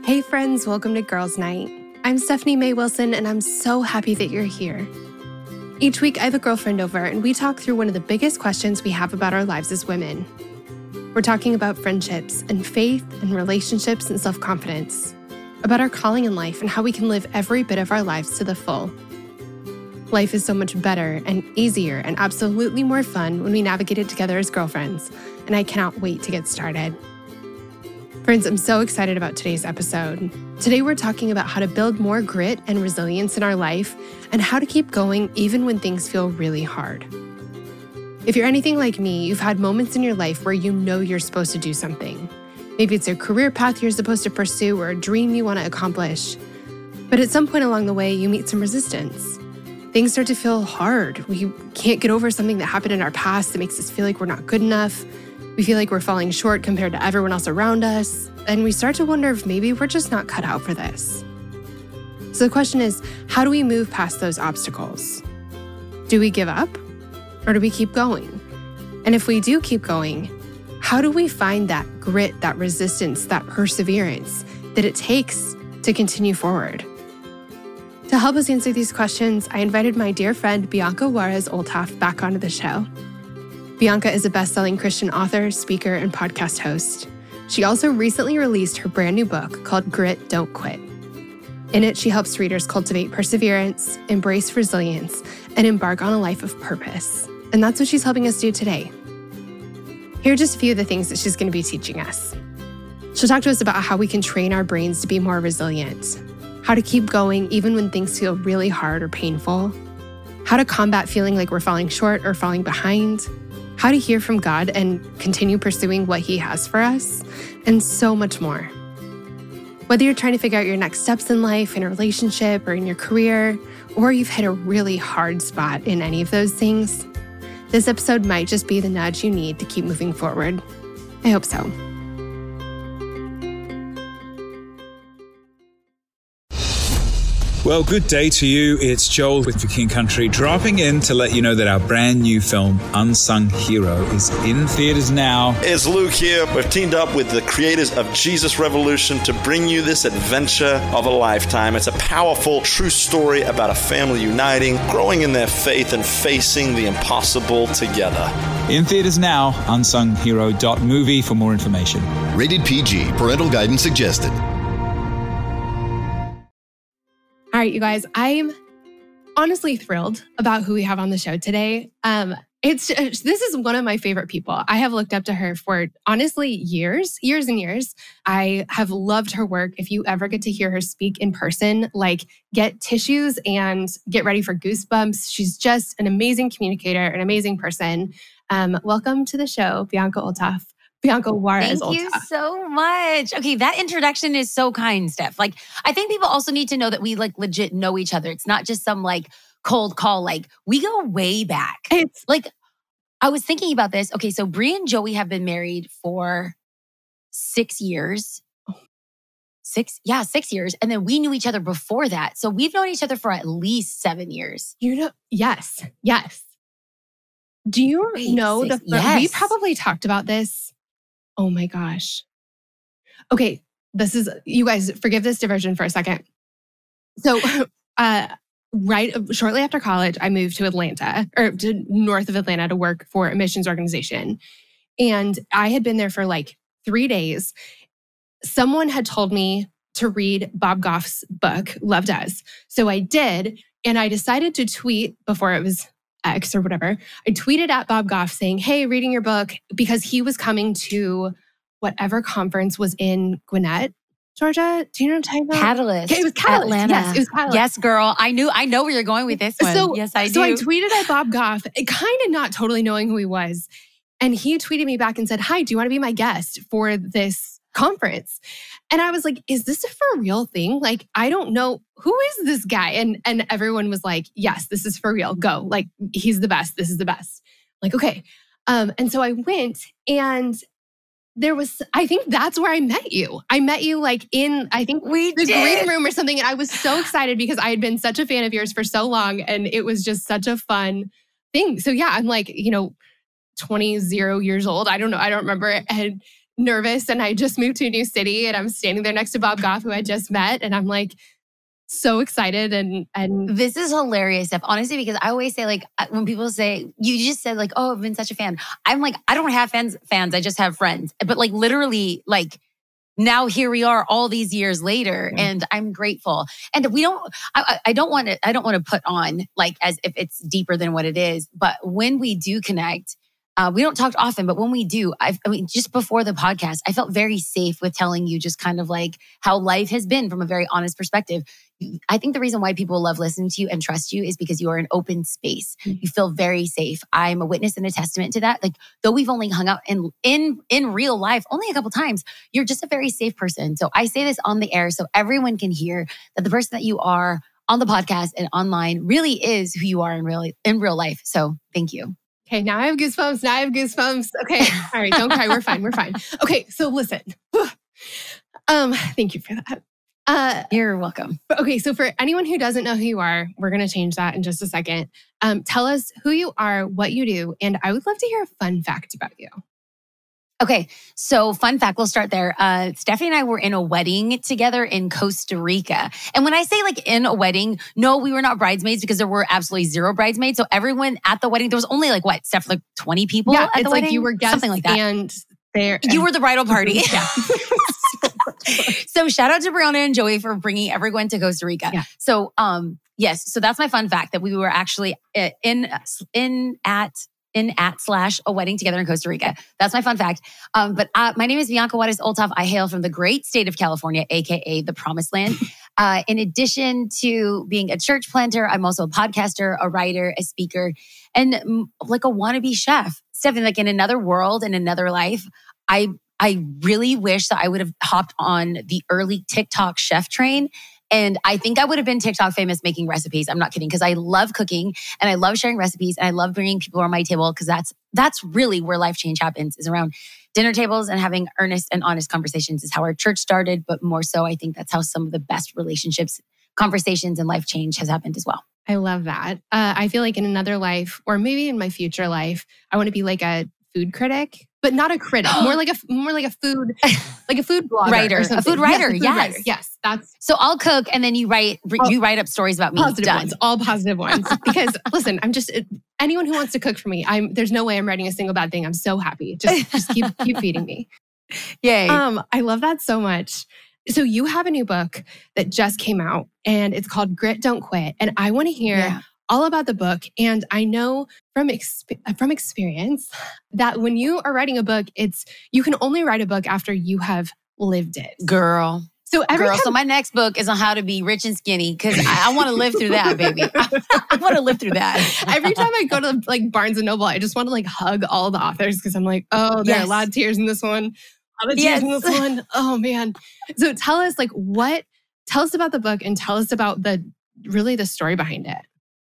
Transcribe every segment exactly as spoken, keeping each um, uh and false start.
Hey friends, welcome to Girls Night. I'm Stephanie Mae Wilson and I'm so happy that you're here. Each week I have a girlfriend over and we talk through one of the biggest questions we have about our lives as women. We're talking about friendships and faith and relationships and self-confidence, about our calling in life and how we can live every bit of our lives to the full. Life is so much better and easier and absolutely more fun when we navigate it together as girlfriends, and I cannot wait to get started. Friends, I'm so excited about today's episode. Today we're talking about how to build more grit and resilience in our life and how to keep going even when things feel really hard. If you're anything like me, you've had moments in your life where you know you're supposed to do something. Maybe it's a career path you're supposed to pursue or a dream you want to accomplish. But at some point along the way, you meet some resistance. Things start to feel hard. We can't get over something that happened in our past that makes us feel like we're not good enough. We feel like we're falling short compared to everyone else around us, and we start to wonder if maybe we're just not cut out for this. So the question is, how do we move past those obstacles? Do we give up, or do we keep going? And if we do keep going, how do we find that grit, that resistance, that perseverance that it takes to continue forward? To help us answer these questions, I invited my dear friend Bianca Juarez Olthoff back onto the show. Bianca is a best-selling Christian author, speaker, and podcast host. She also recently released her brand new book called Grit, Don't Quit. In it, she helps readers cultivate perseverance, embrace resilience, and embark on a life of purpose. And that's what she's helping us do today. Here are just a few of the things that she's going to be teaching us. She'll talk to us about how we can train our brains to be more resilient, how to keep going even when things feel really hard or painful, how to combat feeling like we're falling short or falling behind, how to hear from God and continue pursuing what He has for us, and so much more. Whether you're trying to figure out your next steps in life, in a relationship, or in your career, or you've hit a really hard spot in any of those things, this episode might just be the nudge you need to keep moving forward. I hope so. Well, good day to you. It's Joel with For King Country, dropping in to let you know that our brand new film, Unsung Hero, is in theaters now. It's Luke here. We've teamed up with the creators of Jesus Revolution to bring you this adventure of a lifetime. It's a powerful, true story about a family uniting, growing in their faith, and facing the impossible together. In theaters now, unsung hero dot movie for more information. Rated P G. Parental guidance suggested. All right, you guys, I'm honestly thrilled about who we have on the show today. Um, it's this is one of my favorite people. I have looked up to her for honestly years, years and years. I have loved her work. If you ever get to hear her speak in person, like get tissues and get ready for goosebumps. She's just an amazing communicator, an amazing person. Um, welcome to the show, Bianca Olthoff. Bianca Juarez Thank you Olthoff. so much. Okay, that introduction is so kind, Steph. Like, I think people also need to know that we like legit know each other. It's not just some like cold call. Like, we go way back. It's like, I was thinking about this. Okay, so Brie and Joey have been married for six years. Six, yeah, six years. And then we knew each other before that. So we've known each other for at least seven years. You know, yes, yes. Do you Wait, know six, the, yes. we probably talked about this. Oh my gosh. Okay, this is, you guys, forgive this diversion for a second. So, uh, right, shortly after college, I moved to Atlanta, or to north of Atlanta to work for a missions organization. And I had been there for like three days. Someone had told me to read Bob Goff's book, Love Does. So I did, and I decided to tweet before it was X or whatever. I tweeted at Bob Goff saying, hey, reading your book, because he was coming to whatever conference was in Gwinnett, Georgia. Do you know what I'm talking about? Catalyst. Okay, it was Catalyst. Atlanta. Yes, it was Catalyst. Yes, girl. I knew, I know where you're going with this one. So, yes, I do. So I tweeted at Bob Goff, kind of not totally knowing who he was. And he tweeted me back and said, hi, do you want to be my guest for this conference? And I was like, is this a for real thing? Like, I don't know. Who is this guy? And, and everyone was like, yes, this is for real. Go. Like, he's the best. This is the best. I'm like, okay. Um, and so I went, and there was, I think that's where I met you. I met you like in, I think, we the did. green room or something. And I was so excited because I had been such a fan of yours for so long. And it was just such a fun thing. So yeah, I'm like, you know, twenty, zero years old. I don't know. I don't remember. And nervous and I just moved to a new city and I'm standing there next to Bob Goff, who I just met. And I'm like so excited. And, and this is hilarious stuff, honestly, because I always say, like, when people say, you just said like, oh, I've been such a fan. I'm like, I don't have fans, fans. I just have friends. But like literally like, now here we are all these years later, yeah. and I'm grateful. And we don't, I, I don't want to, I don't want to put on like as if it's deeper than what it is. But when we do connect, uh, we don't talk often, but when we do, I've, I mean, just before the podcast, I felt very safe with telling you just kind of like how life has been from a very honest perspective. I think the reason why people love listening to you and trust you is because you are an open space. Mm-hmm. You feel very safe. I'm a witness and a testament to that. Like, though we've only hung out in in in real life only a couple times, you're just a very safe person. So I say this on the air so everyone can hear that the person that you are on the podcast and online really is who you are in real in real life. So thank you. Okay, now I have goosebumps. Now I have goosebumps. Okay, all right, don't cry. We're fine. We're fine. Okay, so listen. Um, thank you for that. Uh, You're welcome. Okay, so for anyone who doesn't know who you are, we're going to change that in just a second. Um, tell us who you are, what you do, and I would love to hear a fun fact about you. Okay, so fun fact, we'll start there. Uh, Stephanie and I were in a wedding together in Costa Rica. And when I say like in a wedding, no, we were not bridesmaids because there were absolutely zero bridesmaids. So everyone at the wedding, there was only like what, Steph, like twenty people yeah, at the it's wedding? Like you were guests something like that. And there, you were the bridal party. Yeah. So shout out to Brianna and Joey for bringing everyone to Costa Rica. Yeah. So um, yes, so that's my fun fact that we were actually in in at in at slash a wedding together in Costa Rica. That's my fun fact. Um, but uh, my name is Bianca Juarez Olthoff. I hail from the great state of California, A K A the Promised Land. Uh, in addition to being a church planter, I'm also a podcaster, a writer, a speaker, and mm, like a wannabe chef. Stephanie, like in another world, in another life, I I really wish that I would have hopped on the early TikTok chef train. And I think I would have been TikTok famous making recipes. I'm not kidding, because I love cooking and I love sharing recipes and I love bringing people around my table, because that's that's really where life change happens, is around dinner tables and having earnest and honest conversations. Is how our church started, but more so, I think that's how some of the best relationships, conversations, and life change has happened as well. I love that. Uh, I feel like in another life, or maybe in my future life, I want to be like a food critic, but not a critic, more like a more like a food, like a food blogger, writer, a food writer. Yes, a food yes, writer. Yes, that's. So I'll cook, and then you write All, you write up stories about me. Positive Done. ones, all positive ones. Because listen, I'm just anyone who wants to cook for me. I'm there's no way I'm writing a single bad thing. I'm so happy. Just just keep keep feeding me. Yay! Um, I love that so much. So you have a new book that just came out, and it's called Grit, Don't Quit. And I want to hear. Yeah. all about the book. And I know from exp- from experience that when you are writing a book, it's you can only write a book after you have lived it. Girl. So every Girl, time- so my next book is on how to be rich and skinny, because I, I want to live through that, baby. I, I want to live through that. Every time I go to like Barnes and Noble, I just want to like hug all the authors, because I'm like, oh, there yes. are a lot of tears in this one. A lot of tears yes. in this one. Oh man. So tell us like what, tell us about the book and tell us about the really the story behind it.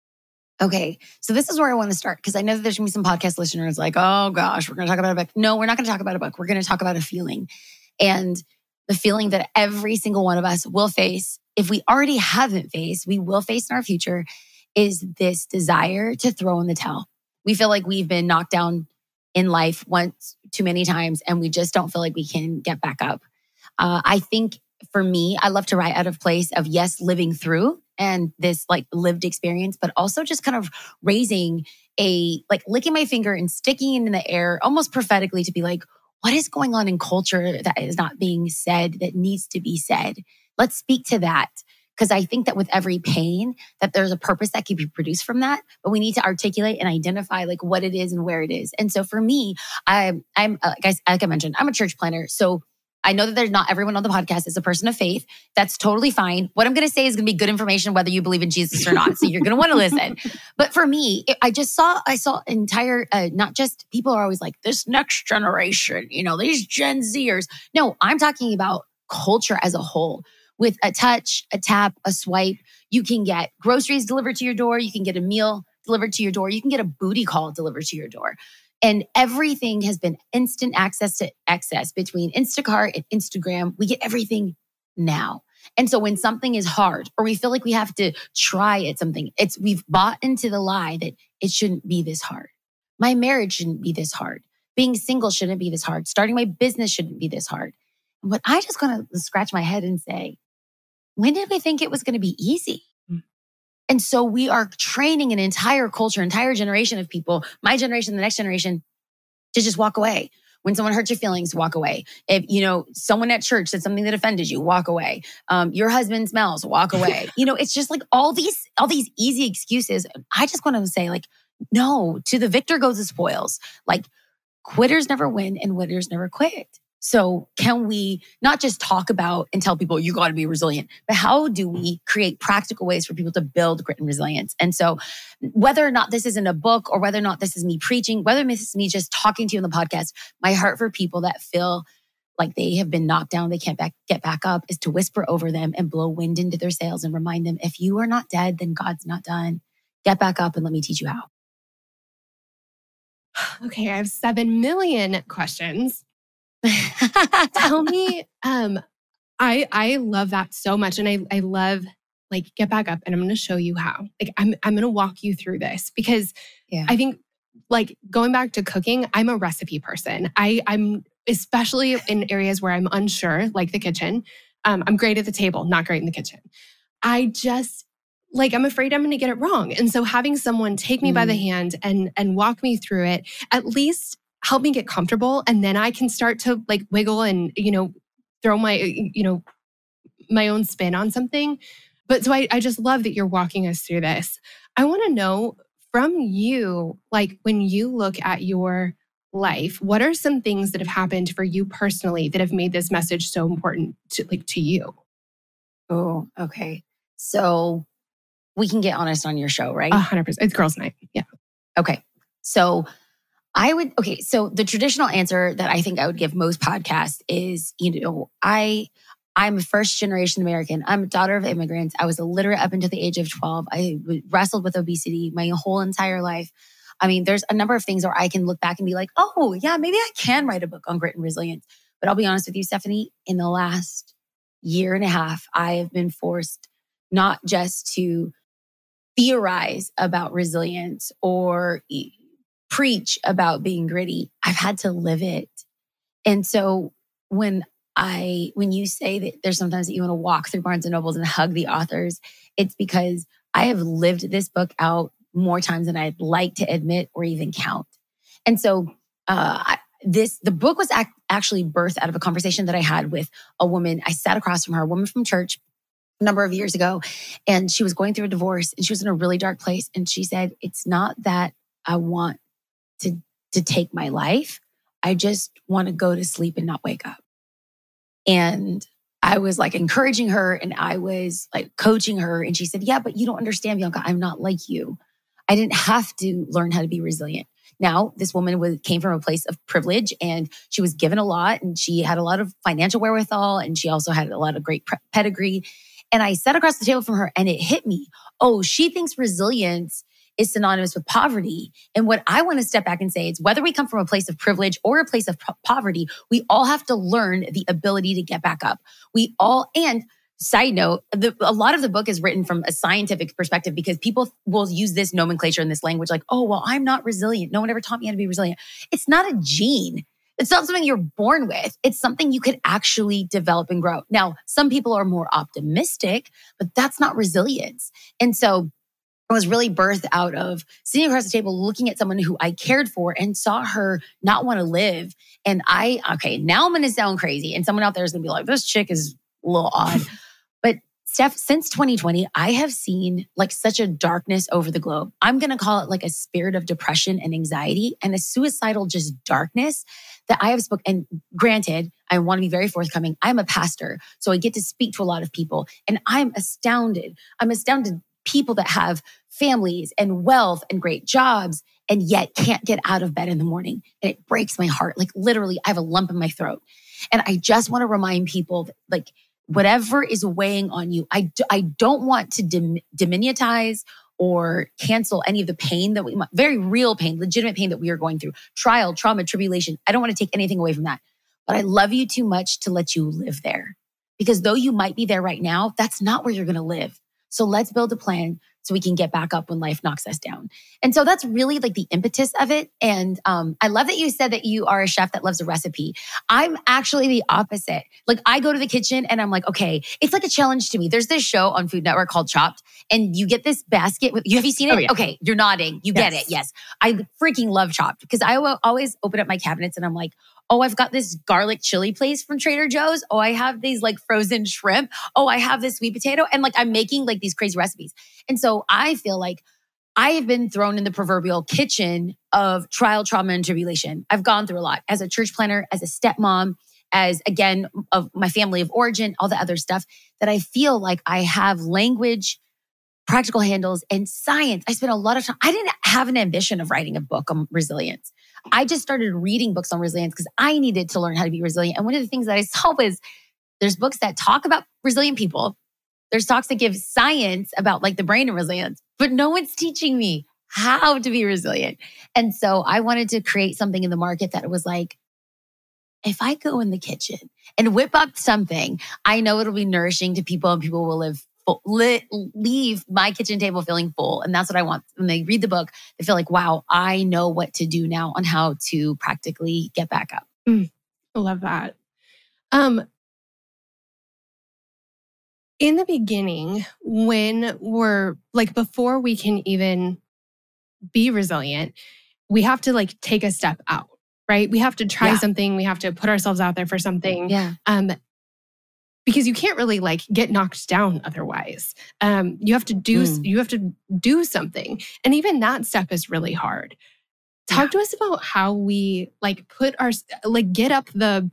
Okay, so this is where I want to start, because I know that there's going to be some podcast listeners like, oh gosh, we're going to talk about a book. No, we're not going to talk about a book. We're going to talk about a feeling. And the feeling that every single one of us will face, if we already haven't faced, we will face in our future, is this desire to throw in the towel. We feel like we've been knocked down in life once too many times, and we just don't feel like we can get back up. Uh, I think for me, I love to write out of place of, yes, living through and this like lived experience, but also just kind of raising a, like licking my finger and sticking it in the air, almost prophetically, to be like, what is going on in culture that is not being said, that needs to be said? Let's speak to that. Because I think that with every pain, that there's a purpose that can be produced from that, but we need to articulate and identify like what it is and where it is. And so for me, I, I'm, uh, guys, like I mentioned, I'm a church planner. So I know that there's not everyone on the podcast is a person of faith. That's totally fine. What I'm going to say is going to be good information, whether you believe in Jesus or not. So you're going to want to listen. But for me, it, I just saw, I saw entire, uh, not just people are always like this next generation, you know, these Gen Zers. No, I'm talking about culture as a whole. With a touch, a tap, a swipe, you can get groceries delivered to your door. You can get a meal delivered to your door. You can get a booty call delivered to your door. And everything has been instant access to access between Instacart and Instagram. We get everything now. And so when something is hard, or we feel like we have to try at something, it's we've bought into the lie that it shouldn't be this hard. My marriage shouldn't be this hard. Being single shouldn't be this hard. Starting my business shouldn't be this hard. But I just gonna scratch my head and say, when did we think it was going to be easy? Mm. And so we are training an entire culture, entire generation of people, my generation, the next generation, to just walk away. When someone hurts your feelings, walk away. If, you know, someone at church said something that offended you, walk away. Um, your husband smells, walk away. You know, it's just like all these, all these easy excuses. I just want to say, like, no, to the victor goes the spoils. Like, quitters never win and winners never quit. So can we not just talk about and tell people you got to be resilient, but how do we create practical ways for people to build grit and resilience? And so whether or not this is in a book or whether or not this is me preaching, whether this is me just talking to you on the podcast, my heart for people that feel like they have been knocked down, they can't back, get back up, is to whisper over them and blow wind into their sails and remind them, if you are not dead, then God's not done. Get back up and let me teach you how. Okay, I have seven million questions. Tell me, um, I I love that so much. And I I love, like, get back up and I'm going to show you how. Like, I'm I'm going to walk you through this because yeah. I think, like, going back to cooking, I'm a recipe person. I, I'm, especially in areas where I'm unsure, like the kitchen. Um, I'm great at the table, not great in the kitchen. I just, like, I'm afraid I'm going to get it wrong. And so having someone take me mm. by the hand and and walk me through it, at least help me get comfortable. And then I can start to, like, wiggle and, you know, throw my, you know, my own spin on something. But so I, I just love that you're walking us through this. I want to know from you, like, when you look at your life, what are some things that have happened for you personally that have made this message so important to, like, to you? Oh, okay. So we can get honest on your show, right? A hundred percent. It's girls' night. Yeah. Okay. So I would, okay, so the traditional answer that I think I would give most podcasts is, you know, I, I'm a first generation American. I'm a daughter of immigrants. I was illiterate up until the age of twelve. I wrestled with obesity my whole entire life. I mean, there's a number of things where I can look back and be like, oh yeah, maybe I can write a book on grit and resilience. But I'll be honest with you, Stephanie, in the last year and a half, I have been forced not just to theorize about resilience or preach about being gritty. I've had to live it. And so when I, when you say that there's sometimes that you want to walk through Barnes and Nobles and hug the authors, it's because I have lived this book out more times than I'd like to admit or even count. And so uh, I, this, the book was ac- actually birthed out of a conversation that I had with a woman. I sat across from her, a woman from church, a number of years ago, and she was going through a divorce and she was in a really dark place. And she said, it's not that I want to, to take my life. I just want to go to sleep and not wake up. And I was like encouraging her and I was like coaching her. And she said, yeah, but you don't understand, Bianca. I'm not like you. I didn't have to learn how to be resilient. Now, this woman was, came from a place of privilege and she was given a lot and she had a lot of financial wherewithal and she also had a lot of great pre- pedigree. And I sat across the table from her and it hit me. Oh, she thinks resilience is synonymous with poverty. And what I want to step back and say is whether we come from a place of privilege or a place of po- poverty, we all have to learn the ability to get back up. We all, and side note, the, a lot of the book is written from a scientific perspective because people will use this nomenclature and this language like, oh, well, I'm not resilient. No one ever taught me how to be resilient. It's not a gene. It's not something you're born with. It's something you could actually develop and grow. Now, some people are more optimistic, but that's not resilience. And so I was really birthed out of sitting across the table, looking at someone who I cared for and saw her not want to live. And I, okay, now I'm going to sound crazy. And someone out there is going to be like, this chick is a little odd. But Steph, since twenty twenty, I have seen like such a darkness over the globe. I'm going to call it like a spirit of depression and anxiety and a suicidal just darkness that I have spoken. And granted, I want to be very forthcoming. I'm a pastor, so I get to speak to a lot of people. And I'm astounded. I'm astounded people that have families and wealth and great jobs and yet can't get out of bed in the morning. And it breaks my heart. Like literally, I have a lump in my throat. And I just want to remind people that, like, whatever is weighing on you, I, do, I don't want to dim, diminutize or cancel any of the pain that we, very real pain, legitimate pain that we are going through, trial, trauma, tribulation. I don't want to take anything away from that. But I love you too much to let you live there. Because though you might be there right now, that's not where you're going to live. So let's build a plan so we can get back up when life knocks us down. And so that's really like the impetus of it. And um, I love that you said that you are a chef that loves a recipe. I'm actually the opposite. Like I go to the kitchen and I'm like, okay, it's like a challenge to me. There's this show on Food Network called Chopped, and you get this basket with, you have you seen it? Oh, yeah. Okay, you're nodding. You Yes. get it. Yes. I freaking love Chopped because I will always open up my cabinets and I'm like, oh, I've got this garlic chili place from Trader Joe's. Oh, I have these like frozen shrimp. Oh, I have this sweet potato. And like, I'm making like these crazy recipes. And so I feel like I have been thrown in the proverbial kitchen of trial, trauma, and tribulation. I've gone through a lot as a church planner, as a stepmom, as again, of my family of origin, all the other stuff that I feel like I have language, practical handles, and science. I spent a lot of time. I didn't have an ambition of writing a book on resilience. I just started reading books on resilience because I needed to learn how to be resilient. And one of the things that I saw was there's books that talk about resilient people. There's talks that give science about like the brain and resilience, but no one's teaching me how to be resilient. And so I wanted to create something in the market that was like, if I go in the kitchen and whip up something, I know it'll be nourishing to people and people will live full, li- leave my kitchen table feeling full. And that's what I want. When they read the book, they feel like, wow, I know what to do now on how to practically get back up. Mm, I love that. Um, in the beginning, when we're like, before we can even be resilient, we have to like take a step out, right? We have to try Yeah. something. We have to put ourselves out there for something. Yeah. Um, because you can't really like get knocked down otherwise. Um, you have to do, Mm. you have to do something. And even that step is really hard. Talk to us about how we like put our, like get up the,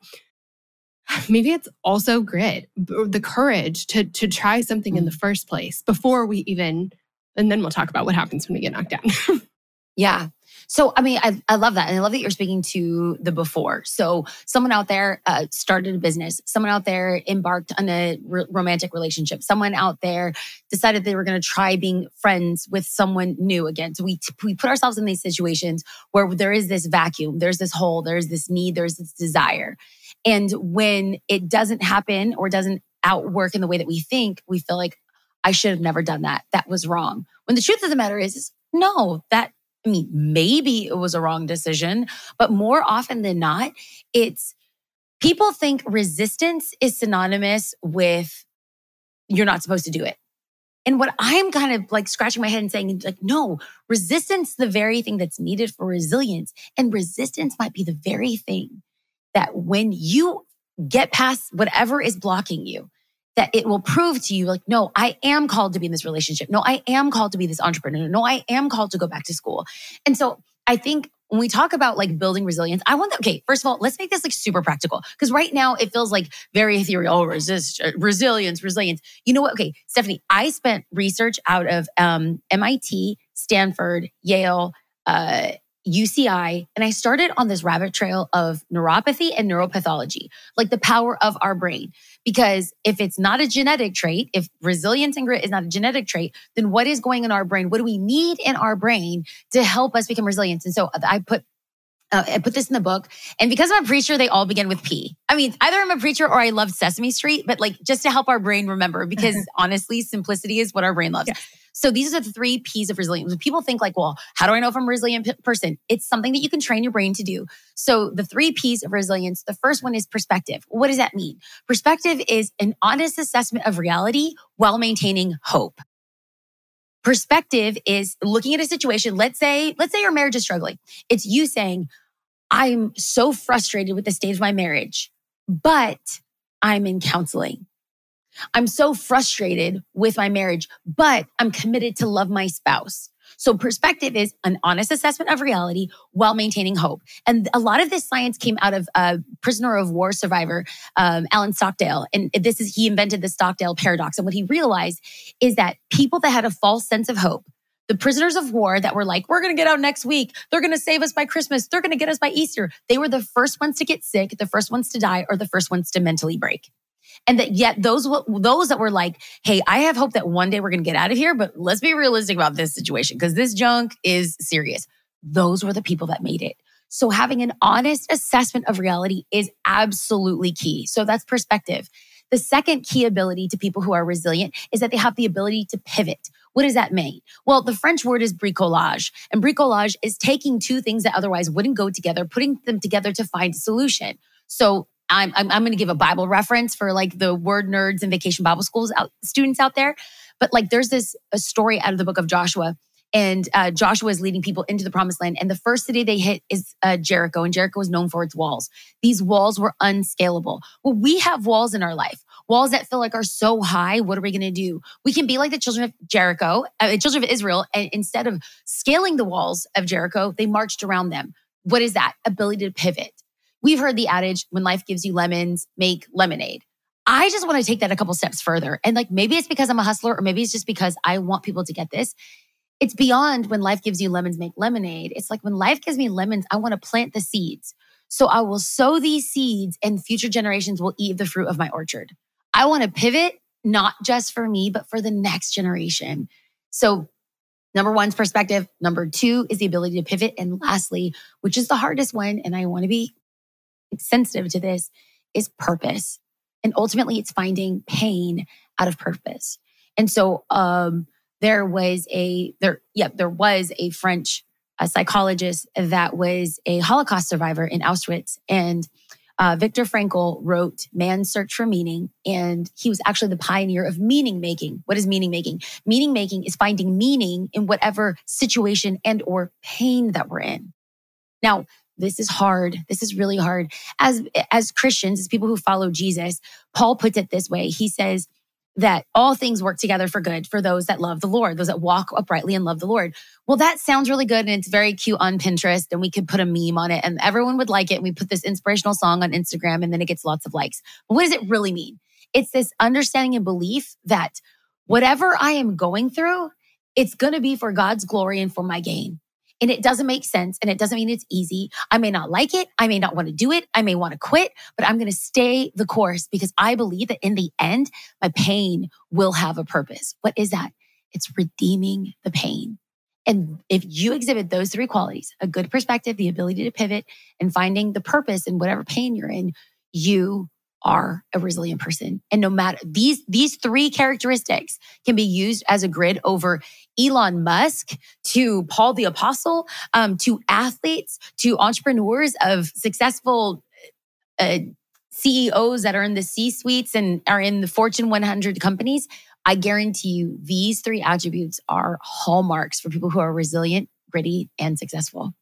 maybe it's also grit, the courage to to try something in the first place before we even, and then we'll talk about what happens when we get knocked down. Yeah. So, I mean, I, I love that. And I love that you're speaking to the before. So someone out there uh, started a business. Someone out there embarked on a r- romantic relationship. Someone out there decided they were going to try being friends with someone new again. So we, we put ourselves in these situations where there is this vacuum, there's this hole, there's this need, there's this desire. And when it doesn't happen or doesn't outwork in the way that we think, we feel like, I should have never done that. That was wrong. When the truth of the matter is, is no, that I mean, maybe it was a wrong decision, but more often than not, it's people think resistance is synonymous with you're not supposed to do it. And what I'm kind of like scratching my head and saying, like, no, resistance is the very thing that's needed for resilience. And resistance might be the very thing that when you get past whatever is blocking you, that it will prove to you like, no, I am called to be in this relationship. No, I am called to be this entrepreneur. No, I am called to go back to school. And so I think when we talk about like building resilience, I want that, okay, first of all, let's make this like super practical. Because right now it feels like very ethereal, oh, resist, uh, resilience, resilience. You know what? Okay, Stephanie, I spent research out of um, M I T, Stanford, Yale, uh, U C I, and I started on this rabbit trail of neuropathy and neuropathology, like the power of our brain. Because if it's not a genetic trait, if resilience and grit is not a genetic trait, then what is going in our brain? What do we need in our brain to help us become resilient? And so I put uh, I put this in the book. And because I'm a preacher, they all begin with P. I mean, either I'm a preacher or I love Sesame Street, but like just to help our brain remember, because honestly, simplicity is what our brain loves. Yes. So these are the three P's of resilience. When people think like, well, how do I know if I'm a resilient p- person? It's something that you can train your brain to do. So the three P's of resilience, the first one is perspective. What does that mean? Perspective is an honest assessment of reality while maintaining hope. Perspective is looking at a situation. Let's say, let's say your marriage is struggling. It's you saying, I'm so frustrated with the state of my marriage, but I'm in counseling. I'm so frustrated with my marriage, but I'm committed to love my spouse. So perspective is an honest assessment of reality while maintaining hope. And a lot of this science came out of a prisoner of war survivor, um, Alan Stockdale. And this is, he invented the Stockdale paradox. And what he realized is that people that had a false sense of hope, the prisoners of war that were like, we're going to get out next week. They're going to save us by Christmas. They're going to get us by Easter. They were the first ones to get sick, the first ones to die, or the first ones to mentally break. And that yet those, those that were like, hey, I have hope that one day we're going to get out of here, but let's be realistic about this situation because this junk is serious. Those were the people that made it. So having an honest assessment of reality is absolutely key. So that's perspective. The second key ability to people who are resilient is that they have the ability to pivot. What does that mean? Well, the French word is bricolage. And bricolage is taking two things that otherwise wouldn't go together, putting them together to find a solution. So I'm, I'm, I'm going to give a Bible reference for like the word nerds and vacation Bible schools out, students out there. But like there's this a story out of the book of Joshua. And uh, Joshua is leading people into the promised land. And the first city they hit is uh, Jericho. And Jericho is known for its walls. These walls were unscalable. Well, we have walls in our life. Walls that feel like are so high. What are we going to do? We can be like the children of Jericho, uh, the children of Israel. And instead of scaling the walls of Jericho, they marched around them. What is that? Ability to pivot. We've heard the adage, when life gives you lemons, make lemonade. I just want to take that a couple steps further. And like, maybe it's because I'm a hustler, or maybe it's just because I want people to get this. It's beyond when life gives you lemons, make lemonade. It's like when life gives me lemons, I want to plant the seeds. So I will sow these seeds and future generations will eat the fruit of my orchard. I want to pivot, not just for me, but for the next generation. So number one's perspective. Number two is the ability to pivot. And lastly, which is the hardest one, and I want to be sensitive to this, is purpose. And ultimately it's finding pain out of purpose. And so, um, There was a there, yeah, there was a French uh, psychologist that was a Holocaust survivor in Auschwitz, and uh, Viktor Frankl wrote "Man's Search for Meaning," and he was actually the pioneer of meaning making. What is meaning making? Meaning making is finding meaning in whatever situation and or pain that we're in. Now, this is hard. This is really hard. As as Christians, as people who follow Jesus, Paul puts it this way. He says that all things work together for good for those that love the Lord, those that walk uprightly and love the Lord. Well, that sounds really good. And it's very cute on Pinterest. And we could put a meme on it and everyone would like it. And we put this inspirational song on Instagram and then it gets lots of likes. But what does it really mean? It's this understanding and belief that whatever I am going through, it's going to be for God's glory and for my gain. And it doesn't make sense. And it doesn't mean it's easy. I may not like it. I may not want to do it. I may want to quit, but I'm going to stay the course because I believe that in the end, my pain will have a purpose. What is that? It's redeeming the pain. And if you exhibit those three qualities, a good perspective, the ability to pivot, and finding the purpose in whatever pain you're in, you are a resilient person. And no matter these, these three characteristics can be used as a grid over Elon Musk to Paul the Apostle, um, to athletes, to entrepreneurs of successful uh, C E Os that are in the C-suites and are in the Fortune one hundred companies. I guarantee you these three attributes are hallmarks for people who are resilient, gritty, and successful.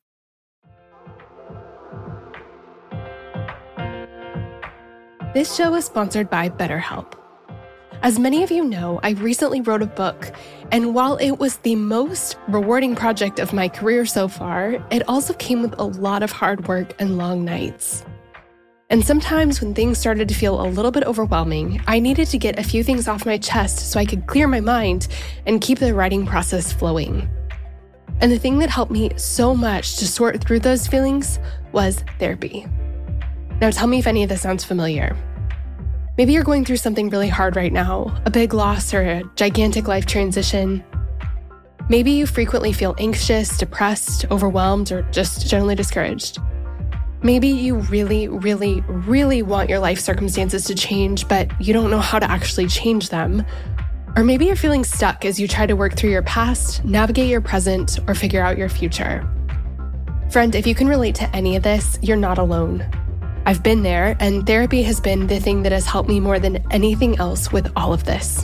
This show is sponsored by BetterHelp. As many of you know, I recently wrote a book, and while it was the most rewarding project of my career so far, it also came with a lot of hard work and long nights. And sometimes when things started to feel a little bit overwhelming, I needed to get a few things off my chest so I could clear my mind and keep the writing process flowing. And the thing that helped me so much to sort through those feelings was therapy. Now tell me if any of this sounds familiar. Maybe you're going through something really hard right now, a big loss or a gigantic life transition. Maybe you frequently feel anxious, depressed, overwhelmed, or just generally discouraged. Maybe you really, really, really want your life circumstances to change, but you don't know how to actually change them. Or maybe you're feeling stuck as you try to work through your past, navigate your present, or figure out your future. Friend, if you can relate to any of this, you're not alone. I've been there, and therapy has been the thing that has helped me more than anything else with all of this.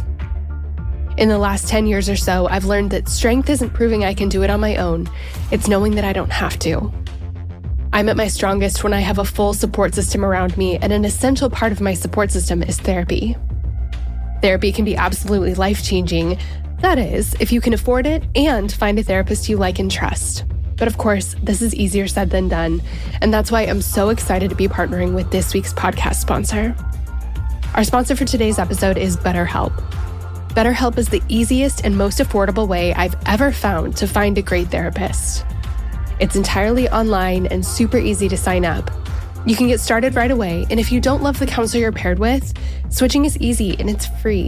In the last ten years or so, I've learned that strength isn't proving I can do it on my own. It's knowing that I don't have to. I'm at my strongest when I have a full support system around me, and an essential part of my support system is therapy. Therapy can be absolutely life-changing. That is, if you can afford it and find a therapist you like and trust. But of course, this is easier said than done, and that's why I'm so excited to be partnering with this week's podcast sponsor. Our sponsor for today's episode is BetterHelp. BetterHelp is the easiest and most affordable way I've ever found to find a great therapist. It's entirely online and super easy to sign up. You can get started right away, and if you don't love the counselor you're paired with, switching is easy and it's free.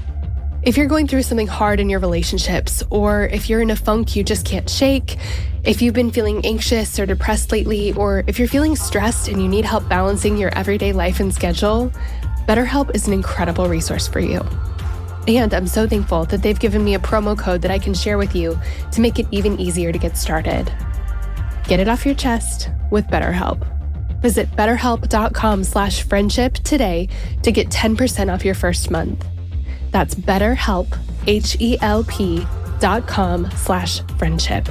If you're going through something hard in your relationships, or if you're in a funk you just can't shake, if you've been feeling anxious or depressed lately, or if you're feeling stressed and you need help balancing your everyday life and schedule, BetterHelp is an incredible resource for you. And I'm so thankful that they've given me a promo code that I can share with you to make it even easier to get started. Get it off your chest with BetterHelp. Visit betterhelp.com slash friendship today to get ten percent off your first month. That's BetterHelp, H-E-L-P dot com slash friendship.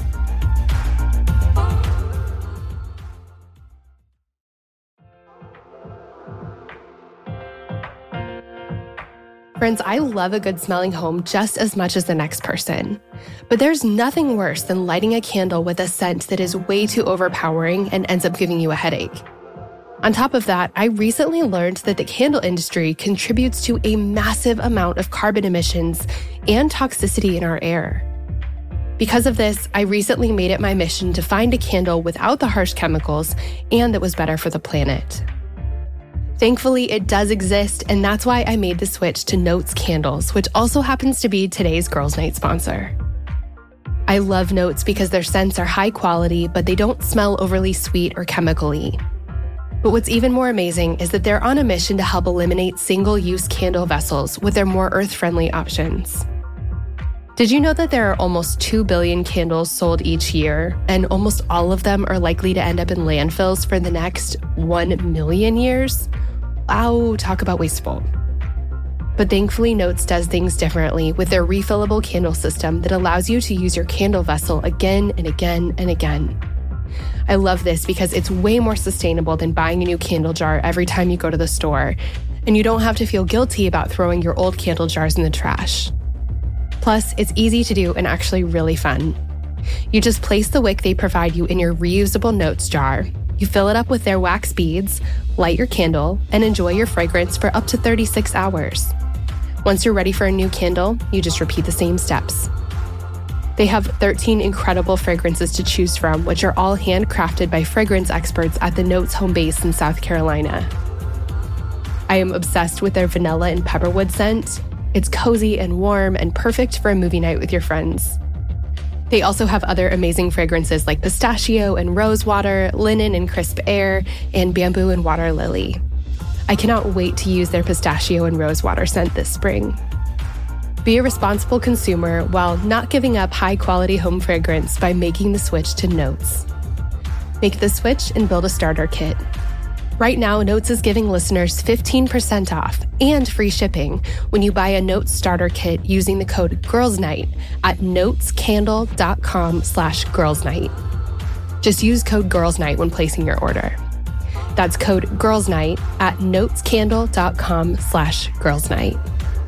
Friends, I love a good smelling home just as much as the next person. But there's nothing worse than lighting a candle with a scent that is way too overpowering and ends up giving you a headache. On top of that, I recently learned that the candle industry contributes to a massive amount of carbon emissions and toxicity in our air. Because of this, I recently made it my mission to find a candle without the harsh chemicals and that was better for the planet. Thankfully, it does exist, and that's why I made the switch to Notes Candles, which also happens to be today's Girls Night sponsor. I love Notes because their scents are high quality, but they don't smell overly sweet or chemical-y. But what's even more amazing is that they're on a mission to help eliminate single-use candle vessels with their more earth-friendly options. Did you know that there are almost two billion candles sold each year, and almost all of them are likely to end up in landfills for the next one million years? Wow, talk about wasteful. But thankfully, Notes does things differently with their refillable candle system that allows you to use your candle vessel again and again and again. I love this because it's way more sustainable than buying a new candle jar every time you go to the store, and you don't have to feel guilty about throwing your old candle jars in the trash. Plus, it's easy to do and actually really fun. You just place the wick they provide you in your reusable Notes jar, you fill it up with their wax beads, light your candle, and enjoy your fragrance for up to thirty-six hours. Once you're ready for a new candle, you just repeat the same steps. They have thirteen incredible fragrances to choose from, which are all handcrafted by fragrance experts at the Notes home base in South Carolina. I am obsessed with their vanilla and pepperwood scent. It's cozy and warm and perfect for a movie night with your friends. They also have other amazing fragrances like pistachio and rose water, linen and crisp air, and bamboo and water lily. I cannot wait to use their pistachio and rose water scent this spring. Be a responsible consumer while not giving up high-quality home fragrance by making the switch to Notes. Make the switch and build a starter kit. Right now, Notes is giving listeners fifteen percent off and free shipping when you buy a Notes starter kit using the code GIRLSNIGHT at notescandle.com slash girlsnight. Just use code GIRLSNIGHT when placing your order. That's code GIRLSNIGHT at notescandle.com slash girlsnight.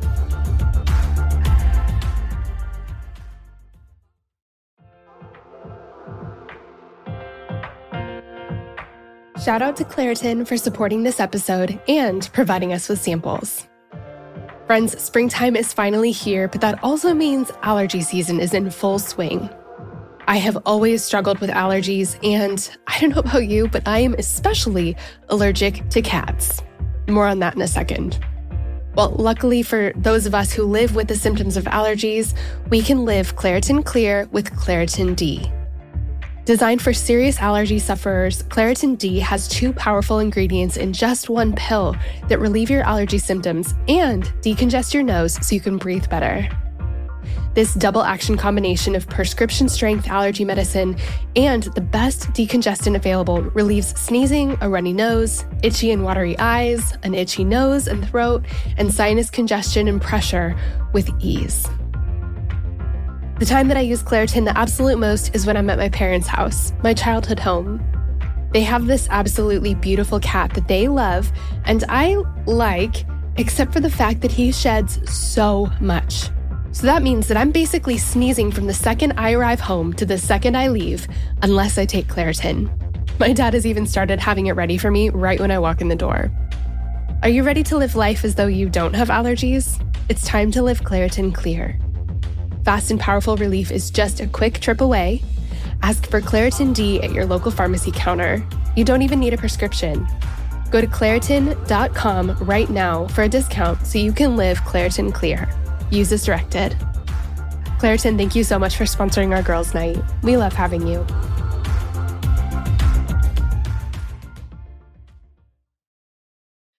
Shout out to Claritin for supporting this episode and providing us with samples. Friends, springtime is finally here, but that also means allergy season is in full swing. I have always struggled with allergies, and I don't know about you, but I am especially allergic to cats. More on that in a second. Well, luckily for those of us who live with the symptoms of allergies, we can live Claritin Clear with Claritin D. Designed for serious allergy sufferers, Claritin D has two powerful ingredients in just one pill that relieve your allergy symptoms and decongest your nose so you can breathe better. This double-action combination of prescription-strength allergy medicine and the best decongestant available relieves sneezing, a runny nose, itchy and watery eyes, an itchy nose and throat, and sinus congestion and pressure with ease. The time that I use Claritin the absolute most is when I'm at my parents' house, my childhood home. They have this absolutely beautiful cat that they love, and I like, except for the fact that he sheds so much. So that means that I'm basically sneezing from the second I arrive home to the second I leave, unless I take Claritin. My dad has even started having it ready for me right when I walk in the door. Are you ready to live life as though you don't have allergies? It's time to live Claritin Clear. Fast and powerful relief is just a quick trip away. Ask for Claritin D at your local pharmacy counter. You don't even need a prescription. Go to Claritin dot com right now for a discount so you can live Claritin Clear. Use as directed. Claritin, thank you so much for sponsoring our Girls Night. We love having you.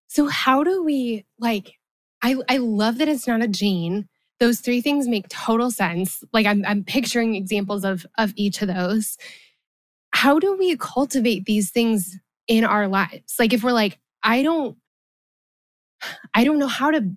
So how do we, like, I, I love that it's not a gene. Those three things make total sense. Like I'm, I'm picturing examples of, of each of those. How do we cultivate these things in our lives? Like if we're like, I don't, I don't know how to,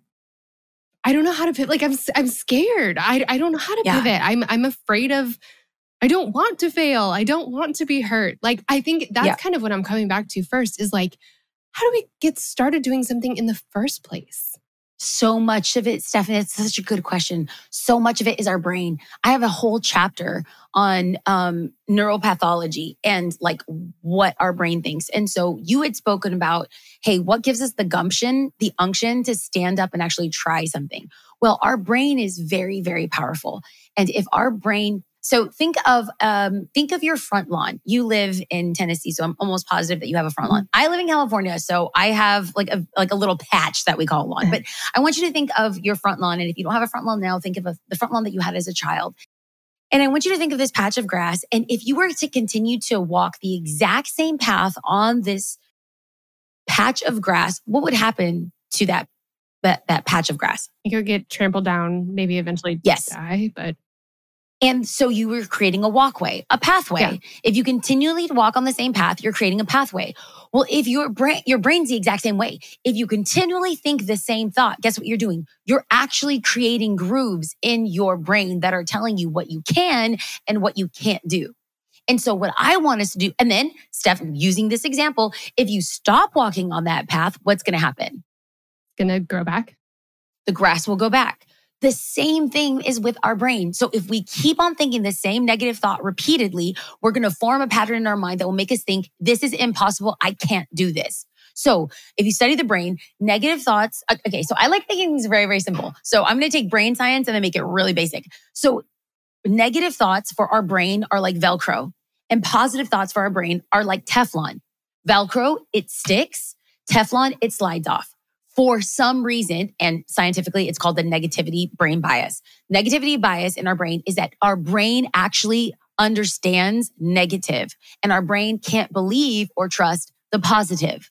I don't know how to pivot. Like I'm, I'm scared. I, I don't know how to Yeah. pivot. I'm, I'm afraid of, I don't want to fail. I don't want to be hurt. Like, I think that's Yeah. kind of what I'm coming back to first is like, how do we get started doing something in the first place? So much of it, Stephanie, it's such a good question. So much of it is our brain. I have a whole chapter on um, neuropathology and like what our brain thinks. And so you had spoken about, hey, what gives us the gumption, the unction to stand up and actually try something? Well, our brain is very, very powerful. And if our brain So think of um, think of your front lawn. You live in Tennessee, so I'm almost positive that you have a front lawn. I live in California, so I have like a like a little patch that we call a lawn. But I want you to think of your front lawn, and if you don't have a front lawn now, think of a, the front lawn that you had as a child. And I want you to think of this patch of grass. And if you were to continue to walk the exact same path on this patch of grass, what would happen to that that that patch of grass? You could get trampled down, maybe eventually Yes. die, but And so you were creating a walkway, a pathway. Yeah. If you continually walk on the same path, you're creating a pathway. Well, if your brain, your brain's the exact same way. If you continually think the same thought, guess what you're doing? You're actually creating grooves in your brain that are telling you what you can and what you can't do. And so what I want us to do, and then Steph, using this example, if you stop walking on that path, what's going to happen? it's going to grow back. The grass will go back. The same thing is with our brain. So if we keep on thinking the same negative thought repeatedly, we're going to form a pattern in our mind that will make us think, this is impossible. I can't do this. So if you study the brain, negative thoughts, okay, so I like making things very, very simple. So I'm going to take brain science and then make it really basic. So negative thoughts for our brain are like Velcro, and positive thoughts for our brain are like Teflon. Velcro, it sticks. Teflon, it slides off. For some reason, and scientifically, it's called the negativity brain bias. Negativity bias in our brain is that our brain actually understands negative, and our brain can't believe or trust the positive.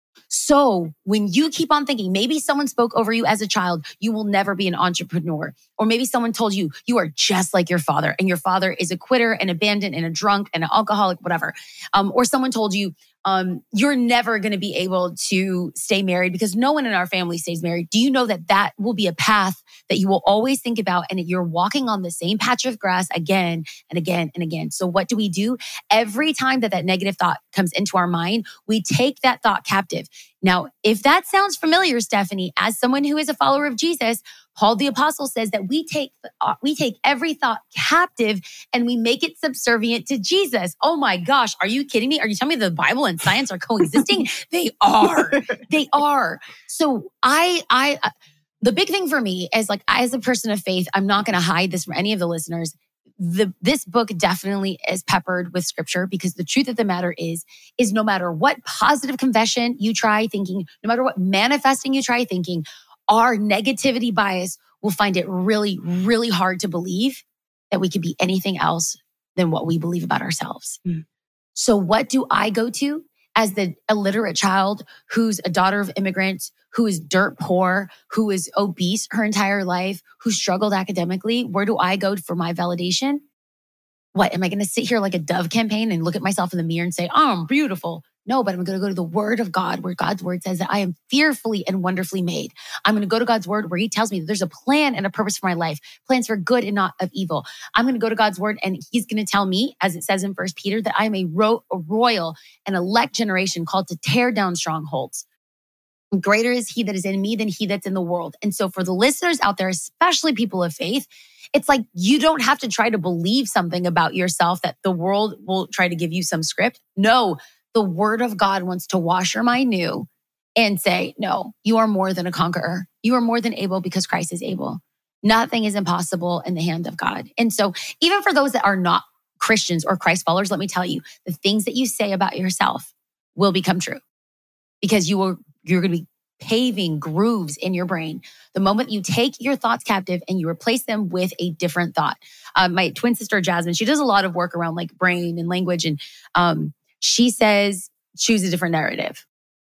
So when you keep on thinking, maybe someone spoke over you as a child, you will never be an entrepreneur. Or maybe someone told you, you are just like your father, and your father is a quitter and abandoned and a drunk and an alcoholic, whatever. Um, or someone told you, um, you're never going to be able to stay married because no one in our family stays married. Do you know that that will be a path that you will always think about, and you're walking on the same patch of grass again and again and again? So what do we do? Every time that that negative thought comes into our mind, we take that thought captive. Now, if that sounds familiar, Stephanie, as someone who is a follower of Jesus, Paul the Apostle says that we take uh, we take every thought captive and we make it subservient to Jesus. Oh my gosh, are you kidding me? Are you telling me the Bible and science are coexisting? They are. They are. So I I uh, the big thing for me is, like, as a person of faith, I'm not going to hide this from any of the listeners. The, this book definitely is peppered with scripture, because the truth of the matter is, is no matter what positive confession you try thinking, no matter what manifesting you try thinking, our negativity bias will find it really, really hard to believe that we could be anything else than what we believe about ourselves. Mm. So what do I go to as the illiterate child who's a daughter of immigrants, who is dirt poor, who is obese her entire life, who struggled academically? Where do I go for my validation? What, am I going to sit here like a Dove campaign and look at myself in the mirror and say, oh, I'm beautiful? No, but I'm going to go to the word of God, where God's word says that I am fearfully and wonderfully made. I'm going to go to God's word where he tells me that there's a plan and a purpose for my life, plans for good and not of evil. I'm going to go to God's word, and he's going to tell me, as it says in First Peter, that I am a, ro- a royal and elect generation called to tear down strongholds. Greater is he that is in me than he that's in the world. And so for the listeners out there, especially people of faith, it's like you don't have to try to believe something about yourself that the world will try to give you some script. No, the word of God wants to wash your mind new and say, no, you are more than a conqueror. You are more than able because Christ is able. Nothing is impossible in the hand of God. And so even for those that are not Christians or Christ followers, let me tell you, the things that you say about yourself will become true, because you will, you're going to be paving grooves in your brain the moment you take your thoughts captive and you replace them with a different thought. Um, my twin sister, Jasmine, she does a lot of work around like brain and language. And um, she says, choose a different narrative.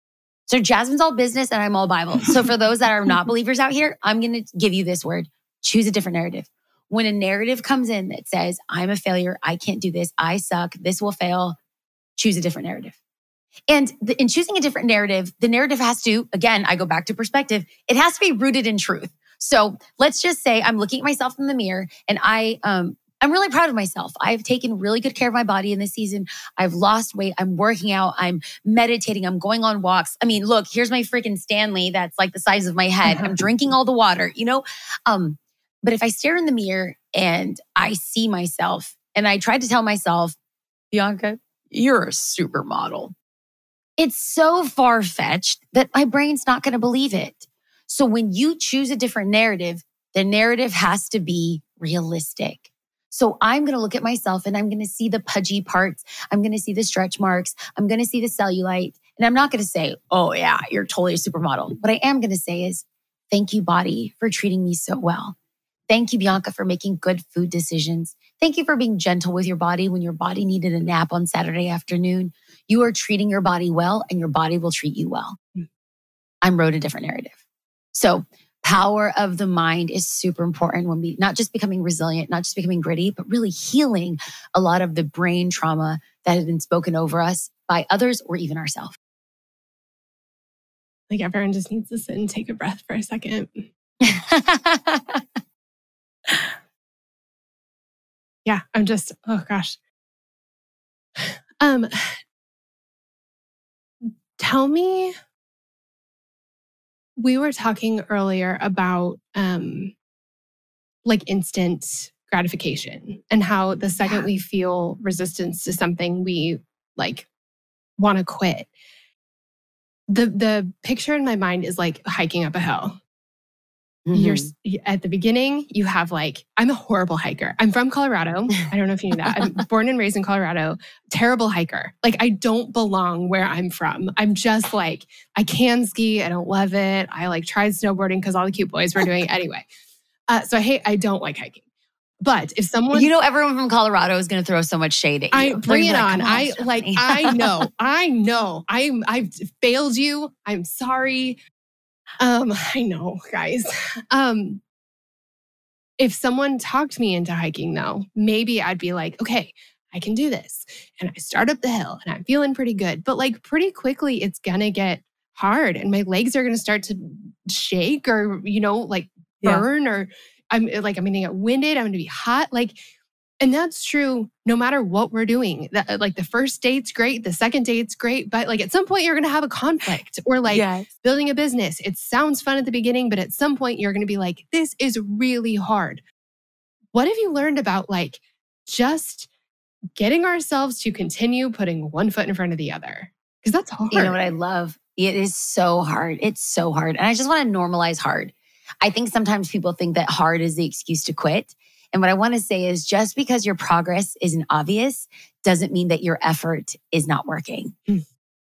So Jasmine's all business and I'm all Bible. So for those that are not believers out here, I'm going to give you this word. Choose a different narrative. When a narrative comes in that says, I'm a failure, I can't do this, I suck, this will fail, choose a different narrative. And the, in choosing a different narrative, the narrative has to, again, I go back to perspective, it has to be rooted in truth. So let's just say I'm looking at myself in the mirror and I, um, I'm really proud of myself. I've taken really good care of my body in this season. I've lost weight. I'm working out. I'm meditating. I'm going on walks. I mean, look, here's my freaking Stanley that's like the size of my head. I'm drinking all the water, you know? Um, but if I stare in the mirror and I see myself and I try to tell myself, Bianca, you're a supermodel. It's so far-fetched that my brain's not going to believe it. So when you choose a different narrative, the narrative has to be realistic. So I'm going to look at myself and I'm going to see the pudgy parts. I'm going to see the stretch marks. I'm going to see the cellulite. And I'm not going to say, oh yeah, you're totally a supermodel. What I am going to say is, thank you, body, for treating me so well. Thank you, Bianca, for making good food decisions. Thank you for being gentle with your body when your body needed a nap on Saturday afternoon. You are treating your body well and your body will treat you well. I wrote a different narrative. So power of the mind is super important when we, not just becoming resilient, not just becoming gritty, but really healing a lot of the brain trauma that has been spoken over us by others or even ourselves. Like everyone just needs to sit and take a breath for a second. Yeah, I'm just, oh gosh. Um, tell me, we were talking earlier about um, like instant gratification and how the second we feel resistance to something, we like want to quit. The the picture in my mind is like hiking up a hill. Mm-hmm. You're at the beginning, you have like, I'm a horrible hiker. I'm from Colorado. I don't know if you knew that. I'm born and raised in Colorado. Terrible hiker. Like I don't belong where I'm from. I'm just like, I can ski. I don't love it. I like tried snowboarding because all the cute boys were doing it anyway. Uh, so I hate, I don't like hiking. But if someone, you know, everyone from Colorado is going to throw so much shade at you. I bring it like, on. on. I like, I know, I know. I'm, I've failed you. I'm sorry. Um, I know, guys. Um, if someone talked me into hiking though, maybe I'd be like, okay, I can do this. And I start up the hill and I'm feeling pretty good. But like pretty quickly, it's gonna get hard and my legs are gonna start to shake or, you know, like burn yeah. or I'm like, I'm gonna get winded. I'm gonna be hot. Like, and that's true no matter what we're doing. That, like the first date's great, the second date's great, but like at some point you're going to have a conflict or like yes. building a business. It sounds fun at the beginning, but at some point you're going to be like, this is really hard. What have you learned about like just getting ourselves to continue putting one foot in front of the other? Because that's hard. You know what I love? It is so hard. It's so hard. And I just want to normalize hard. I think sometimes people think that hard is the excuse to quit. And what I want to say is just because your progress isn't obvious doesn't mean that your effort is not working. Mm.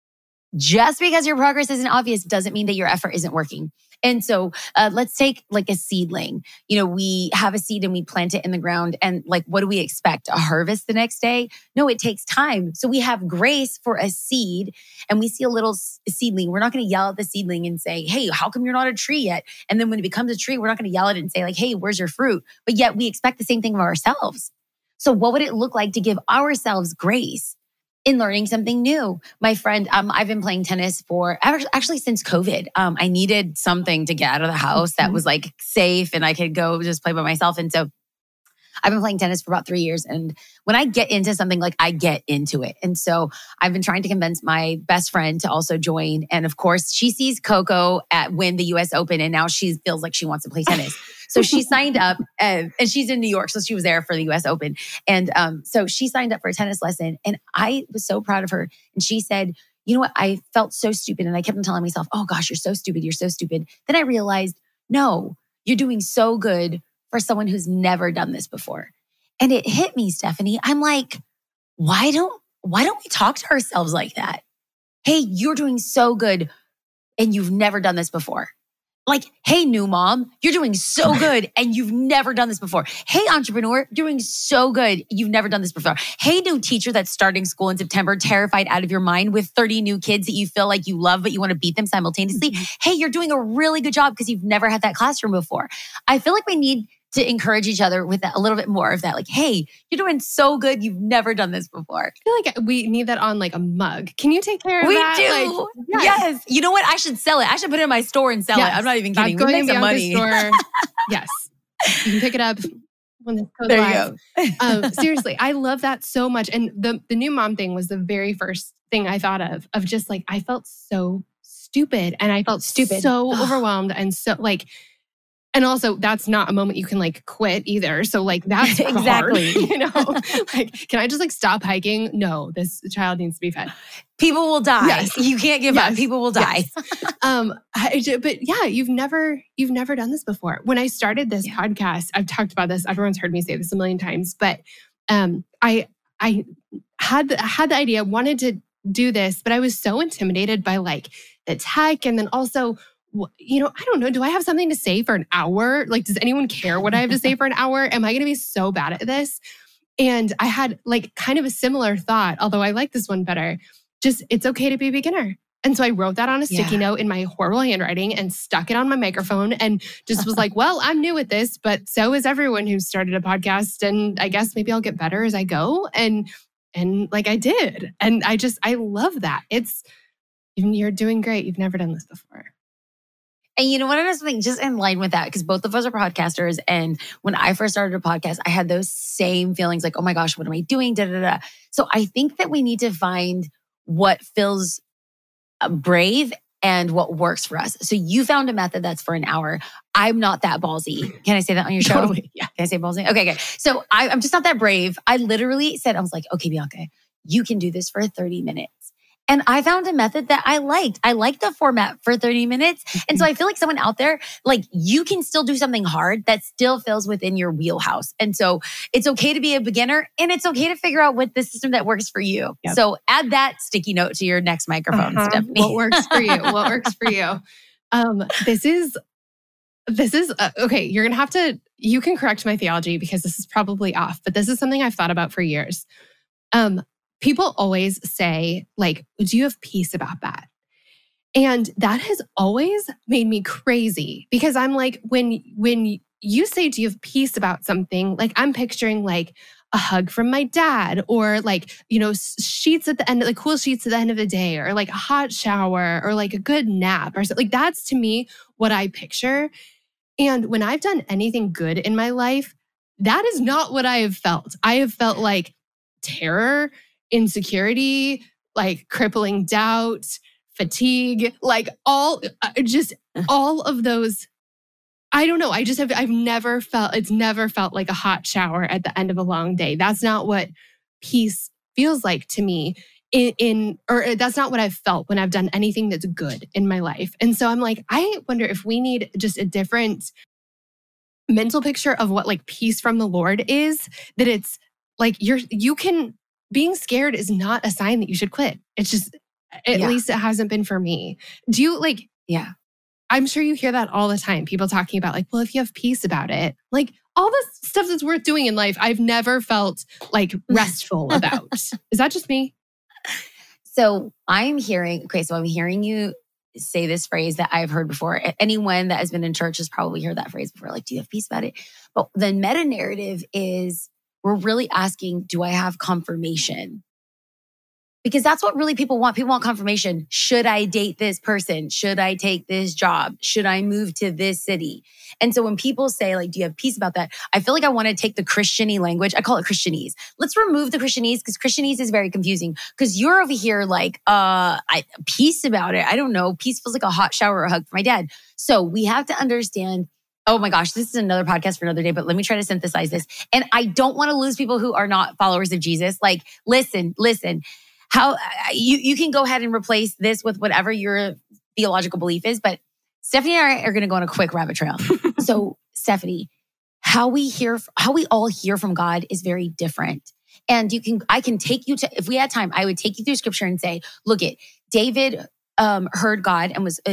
Just because your progress isn't obvious doesn't mean that your effort isn't working. And so uh, let's take like a seedling. You know, we have a seed and we plant it in the ground. And like, what do we expect? A harvest the next day? No, it takes time. So we have grace for a seed and we see a little seedling. We're not going to yell at the seedling and say, hey, how come you're not a tree yet? And then when it becomes a tree, we're not going to yell at it and say like, hey, where's your fruit? But yet we expect the same thing of ourselves. So what would it look like to give ourselves grace in learning something new? My friend, um, I've been playing tennis for actually since COVID. Um, I needed something to get out of the house mm-hmm. that was like safe and I could go just play by myself. And so I've been playing tennis for about three years. And when I get into something, like I get into it. And so I've been trying to convince my best friend to also join. And of course, she sees Coco at win the U S Open and now she feels like she wants to play tennis. So she signed up and, and she's in New York. So she was there for the U S Open. And um, so she signed up for a tennis lesson and I was so proud of her. And she said, you know what? I felt so stupid. And I kept on telling myself, oh gosh, you're so stupid. You're so stupid. Then I realized, no, you're doing so good for someone who's never done this before. And it hit me, Stephanie. I'm like, why don't, why don't we talk to ourselves like that? Hey, you're doing so good and you've never done this before. Like, hey, new mom, you're doing so good and you've never done this before. Hey, entrepreneur, you're doing so good. You've never done this before. Hey, new teacher that's starting school in September, terrified out of your mind with thirty new kids that you feel like you love, but you want to beat them simultaneously. Mm-hmm. Hey, you're doing a really good job because you've never had that classroom before. I feel like we need to encourage each other with that, a little bit more of that. Like, hey, you're doing so good. You've never done this before. I feel like we need that on like a mug. Can you take care of we that? We do. Like, yes. yes. You know what? I should sell it. I should put it in my store and sell yes. it. I'm not even kidding. That's going to to money. Store. Yes. You can pick it up when this goes there live. You go. um, seriously, I love that so much. And the, the new mom thing was the very first thing I thought of, of just like, I felt so stupid and I felt stupid, so overwhelmed and so like, and also, that's not a moment you can like quit either. So like that's exactly, hard, you know, like, can I just like stop hiking? No, this child needs to be fed. People will die. Yes. You can't give yes. up. People will die. Yes. um, I, but yeah, you've never, you've never done this before. When I started this yeah. podcast, I've talked about this. Everyone's heard me say this a million times, but um, I, I had the, had the idea, wanted to do this, but I was so intimidated by like the tech, and then also, you know, I don't know. Do I have something to say for an hour? Like, does anyone care what I have to say for an hour? Am I going to be so bad at this? And I had like kind of a similar thought, although I like this one better. Just, it's okay to be a beginner. And so I wrote that on a sticky yeah. note in my horrible handwriting and stuck it on my microphone and just was like, well, I'm new at this, but so is everyone who started a podcast. And I guess maybe I'll get better as I go. And, and like I did. And I just, I love that. It's, you're doing great. You've never done this before. And you know what I was thinking, just in line with that, because both of us are podcasters. And when I first started a podcast, I had those same feelings like, oh my gosh, what am I doing? Da, da, da. So I think that we need to find what feels brave and what works for us. So you found a method that's for an hour. I'm not that ballsy. Can I say that on your show? Totally. Yeah. Can I say ballsy? Okay, okay. So I, I'm just not that brave. I literally said, I was like, okay, Bianca, you can do this for thirty minutes. And I found a method that I liked. I liked the format for thirty minutes. And so I feel like someone out there, like you can still do something hard that still feels within your wheelhouse. And so it's okay to be a beginner and it's okay to figure out what the system that works for you. Yep. So add that sticky note to your next microphone, uh-huh. Stephanie. What works for you? What works for you? Um, this is, this is, uh, okay, you're going to have to, you can correct my theology because this is probably off, but this is something I've thought about for years. Um, People always say, like, do you have peace about that? And that has always made me crazy because I'm like, when, when you say, do you have peace about something? Like, I'm picturing like a hug from my dad or like, you know, sheets at the end, like cool sheets at the end of the day or like a hot shower or like a good nap or something. Like, that's to me what I picture. And when I've done anything good in my life, that is not what I have felt. I have felt like terror, insecurity, like crippling doubt, fatigue, like all, just all of those. I don't know. I just have, I've never felt, it's never felt like a hot shower at the end of a long day. That's not what peace feels like to me in, in, or that's not what I've felt when I've done anything that's good in my life. And so I'm like, I wonder if we need just a different mental picture of what like peace from the Lord is, that it's like you're, you can, being scared is not a sign that you should quit. It's just, at yeah. least it hasn't been for me. Do you like, yeah, I'm sure you hear that all the time. People talking about like, well, if you have peace about it, like all the stuff that's worth doing in life, I've never felt like restful about. Is that just me? So I'm hearing, okay, so I'm hearing you say this phrase that I've heard before. Anyone that has been in church has probably heard that phrase before. Like, do you have peace about it? But the meta narrative is, we're really asking, do I have confirmation? Because that's what really people want. People want confirmation. Should I date this person? Should I take this job? Should I move to this city? And so when people say, like, do you have peace about that? I feel like I want to take the Christian-y language. I call it Christianese. Let's remove the Christianese because Christianese is very confusing. Because you're over here like, uh, I, peace about it. I don't know. Peace feels like a hot shower or a hug for my dad. So we have to understand, oh my gosh, this is another podcast for another day, but let me try to synthesize this. And I don't want to lose people who are not followers of Jesus. Like, listen, listen, how you, you can go ahead and replace this with whatever your theological belief is. But Stephanie and I are going to go on a quick rabbit trail. So Stephanie, how we hear, how we all hear from God is very different. And you can, I can take you to, if we had time, I would take you through scripture and say, look it, David um, heard God and was in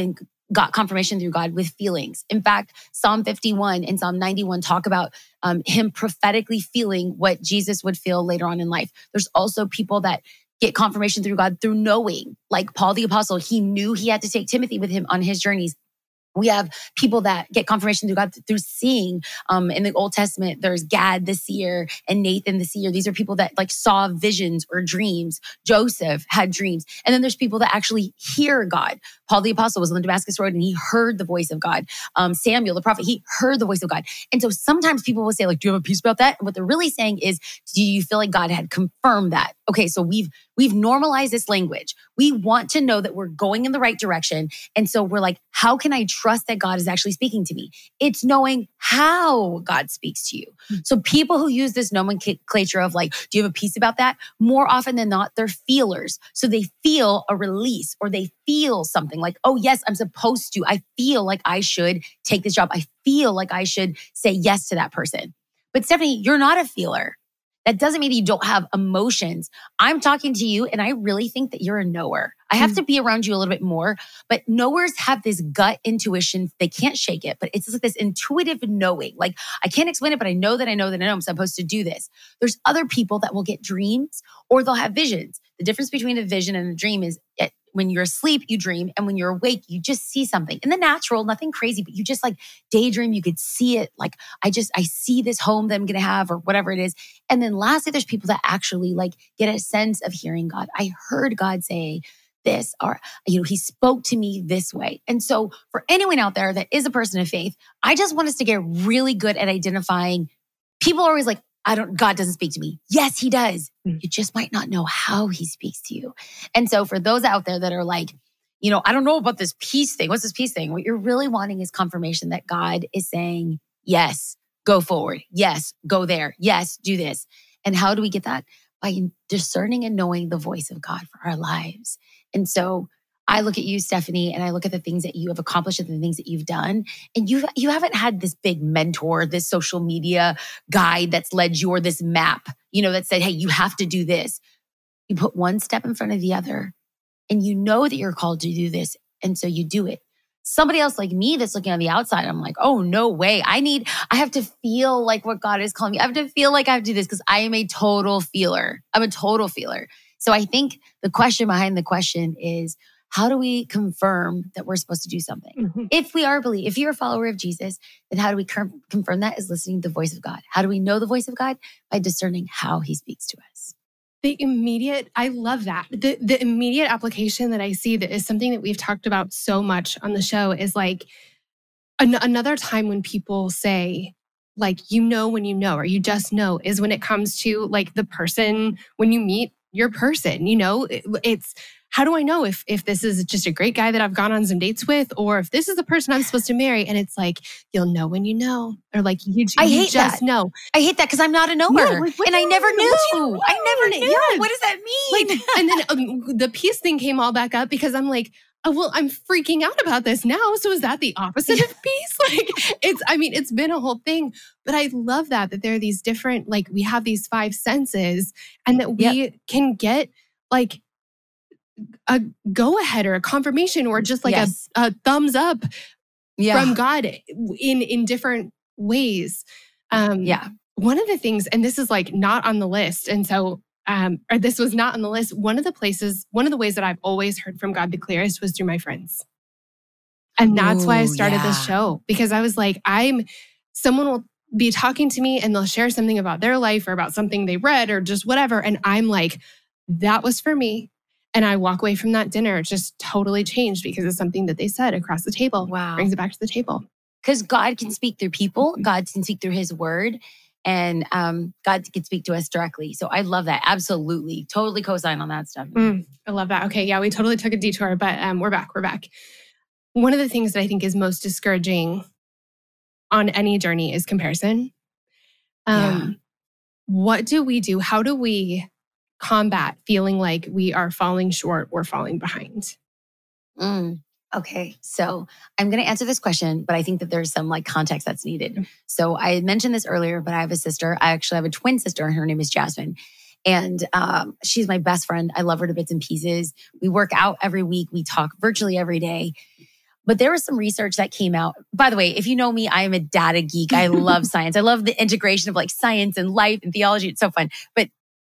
got confirmation through God with feelings. In fact, Psalm fifty-one and Psalm ninety-one talk about um, him prophetically feeling what Jesus would feel later on in life. There's also people that get confirmation through God through knowing, like Paul the Apostle. He knew he had to take Timothy with him on his journeys. We have people that get confirmation through God through seeing. Um, in the Old Testament, there's Gad the seer and Nathan the seer. These are people that like saw visions or dreams. Joseph had dreams. And then there's people that actually hear God. Paul the Apostle was on the Damascus Road and he heard the voice of God. Um, Samuel, the prophet, he heard the voice of God. And so sometimes people will say, like, do you have a piece about that? And what they're really saying is, do you feel like God had confirmed that? Okay, so we've we've normalized this language. We want to know that we're going in the right direction. And so we're like, how can I trust that God is actually speaking to me? It's knowing how God speaks to you. Mm-hmm. So people who use this nomenclature of like, do you have a piece about that? More often than not, they're feelers. So they feel a release or they feel something like, oh yes, I'm supposed to. I feel like I should take this job. I feel like I should say yes to that person. But Stephanie, you're not a feeler. That doesn't mean you don't have emotions. I'm talking to you and I really think that you're a knower. I have mm. to be around you a little bit more, but knowers have this gut intuition. They can't shake it, but it's like this intuitive knowing. Like, I can't explain it, but I know that I know that I know I'm supposed to do this. There's other people that will get dreams or they'll have visions. The difference between a vision and a dream is it, when you're asleep, you dream. And when you're awake, you just see something in the natural, nothing crazy, but you just like daydream. You could see it. Like, I just, I see this home that I'm going to have or whatever it is. And then lastly, there's people that actually like get a sense of hearing God. I heard God say this, or, you know, he spoke to me this way. And so for anyone out there that is a person of faith, I just want us to get really good at identifying. People are always like, I don't, God doesn't speak to me. Yes, he does. You just might not know how he speaks to you. And so for those out there that are like, you know, I don't know about this peace thing. What's this peace thing? What you're really wanting is confirmation that God is saying, yes, go forward. Yes, go there. Yes, do this. And how do we get that? By discerning and knowing the voice of God for our lives. And so I look at you, Stephanie, and I look at the things that you have accomplished and the things that you've done. And you you haven't had this big mentor, this social media guide that's led you, or this map, you know, that said, hey, you have to do this. You put one step in front of the other and you know that you're called to do this. And so you do it. Somebody else like me that's looking on the outside, I'm like, oh, no way. I need, I have to feel like what God is calling me. I have to feel like I have to do this because I am a total feeler. I'm a total feeler. So I think the question behind the question is, how do we confirm that we're supposed to do something? Mm-hmm. If we are believe, if you're a follower of Jesus, then how do we com- confirm that? Is listening to the voice of God. How do we know the voice of God? By discerning how he speaks to us. The immediate, I love that. The the immediate application that I see that is something that we've talked about so much on the show is like an- another time when people say, like, you know when you know, or you just know, is when it comes to like the person, when you meet your person, you know, it, it's, how do I know if if this is just a great guy that I've gone on some dates with, or if this is the person I'm supposed to marry? And it's like, you'll know when you know, or like you, I you hate just that. know. I hate that because I'm not a knower, No, like, and I never knew. You I never knew. yes. What does that mean? Like, and then um, the peace thing came all back up because I'm like, oh, well, I'm freaking out about this now. So is that the opposite of peace? Like, it's, I mean, it's been a whole thing. But I love that, that there are these different, like, we have these five senses, and that we yep. can get like a go ahead or a confirmation or just like yes. a, a thumbs up yeah. from God in, in different ways. Um, yeah. One of the things, and this is like not on the list. And so, um, or this was not on the list. One of the places, one of the ways that I've always heard from God the clearest was through my friends. And that's Ooh, why I started yeah. this show, because I was like, I'm, someone will be talking to me and they'll share something about their life or about something they read or just whatever. And I'm like, that was for me. And I walk away from that dinner just totally changed because of something that they said across the table. Wow. Brings it back to the table. Because God can speak through people. God can speak through his word. And um, God can speak to us directly. So I love that. Absolutely. Totally co-sign on that stuff. Mm, I love that. Okay. Yeah, we totally took a detour, but um, we're back. We're back. One of the things that I think is most discouraging on any journey is comparison. Um, yeah. What do we do? How do we combat feeling like we are falling short or falling behind? Mm, okay. So I'm going to answer this question, but I think that there's some like context that's needed. So I mentioned this earlier, but I have a sister. I actually have a twin sister and her name is Jasmine. And um, she's my best friend. I love her to bits and pieces. We work out every week. We talk virtually every day. But there was some research that came out. By the way, if you know me, I am a data geek. I love science. I love the integration of like science and life and theology. It's so fun. But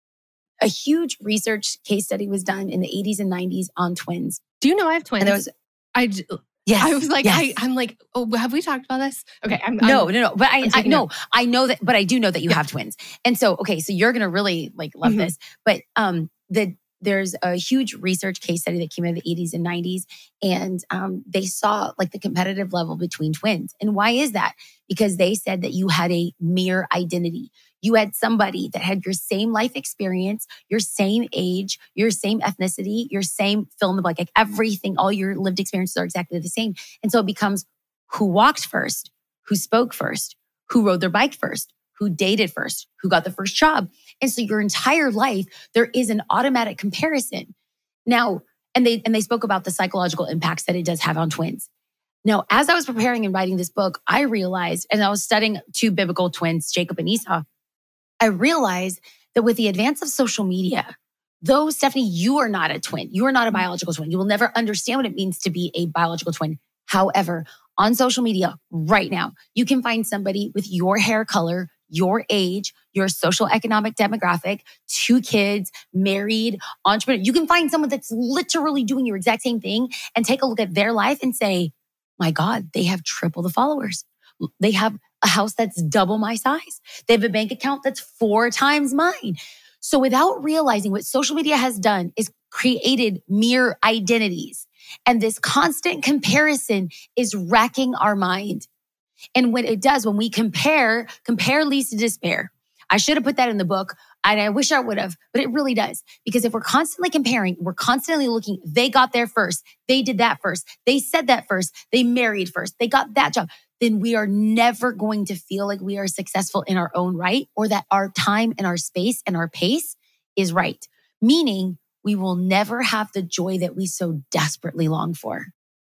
a huge research case study was done in the eighties and nineties on twins. Do you know I have twins? And there was, I, j- yes, I was like, yes. I, I'm like, oh, have we talked about this? Okay. I'm, no, I'm, no, no. But I, I know, note. I know that, but I do know that you Yeah. have twins. And so, okay, so you're going to really like love Mhm. this. But um, the there's a huge research case study that came out of the eighties and nineties. And um, they saw like the competitive level between twins. And why is that? Because they said that you had a mirror identity. You had somebody that had your same life experience, your same age, your same ethnicity, your same fill in the blank, like everything, all your lived experiences are exactly the same. And so it becomes who walked first, who spoke first, who rode their bike first, who dated first, who got the first job. And so your entire life, there is an automatic comparison. Now, and they and they spoke about the psychological impacts that it does have on twins. Now, as I was preparing and writing this book, I realized, and I was studying two biblical twins, Jacob and Esau, I realized that with the advance of social media, though, Stephanie, you are not a twin, you are not a biological twin. You will never understand what it means to be a biological twin. However, on social media right now, you can find somebody with your hair color, your age, your social economic demographic, two kids, married, entrepreneur. You can find someone that's literally doing your exact same thing and take a look at their life and say, my God, they have triple the followers. They have a house that's double my size. They have a bank account that's four times mine. So without realizing, what social media has done is created mere identities. And this constant comparison is wrecking our mind. And when it does, when we compare, compare leads to despair. I should have put that in the book, and I wish I would have, but it really does. Because if we're constantly comparing, we're constantly looking, they got there first, they did that first, they said that first, they married first, they got that job, then we are never going to feel like we are successful in our own right, or that our time and our space and our pace is right. Meaning we will never have the joy that we so desperately long for.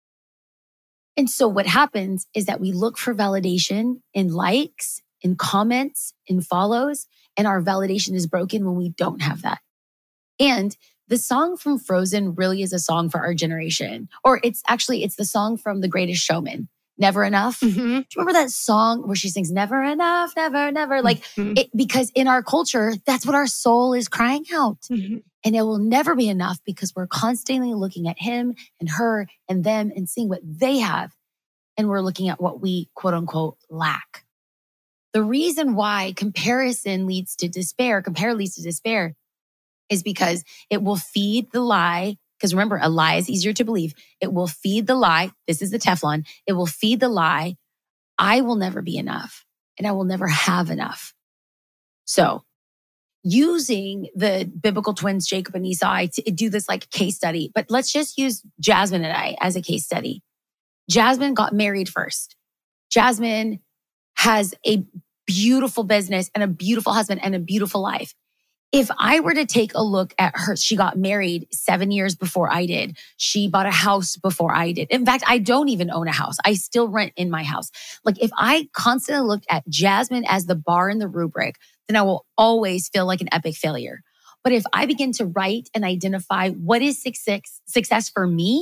And so what happens is that we look for validation in likes, in comments, in follows, and our validation is broken when we don't have that. And the song from Frozen really is a song for our generation. Or it's actually, it's the song from The Greatest Showman, Never Enough. Mhm. Do you remember that song where she sings, never enough, never, never? Like, Mhm. it, because in our culture, that's what our soul is crying out. Mhm. And it will never be enough because we're constantly looking at him and her and them and seeing what they have. And we're looking at what we quote unquote lack. The reason why comparison leads to despair, compare leads to despair, is because it will feed the lie. Because remember, a lie is easier to believe. It will feed the lie. This is the Teflon. It will feed the lie. I will never be enough and I will never have enough. So using the biblical twins, Jacob and Esau, I t- do this like case study, but let's just use Jasmine and I as a case study. Jasmine got married first. Jasmine has a beautiful business and a beautiful husband and a beautiful life. If I were to take a look at her, she got married seven years before I did. She bought a house before I did. In fact, I don't even own a house. I still rent in my house. Like if I constantly looked at Jasmine as the bar and the rubric, then I will always feel like an epic failure. But if I begin to write and identify what is success, success for me,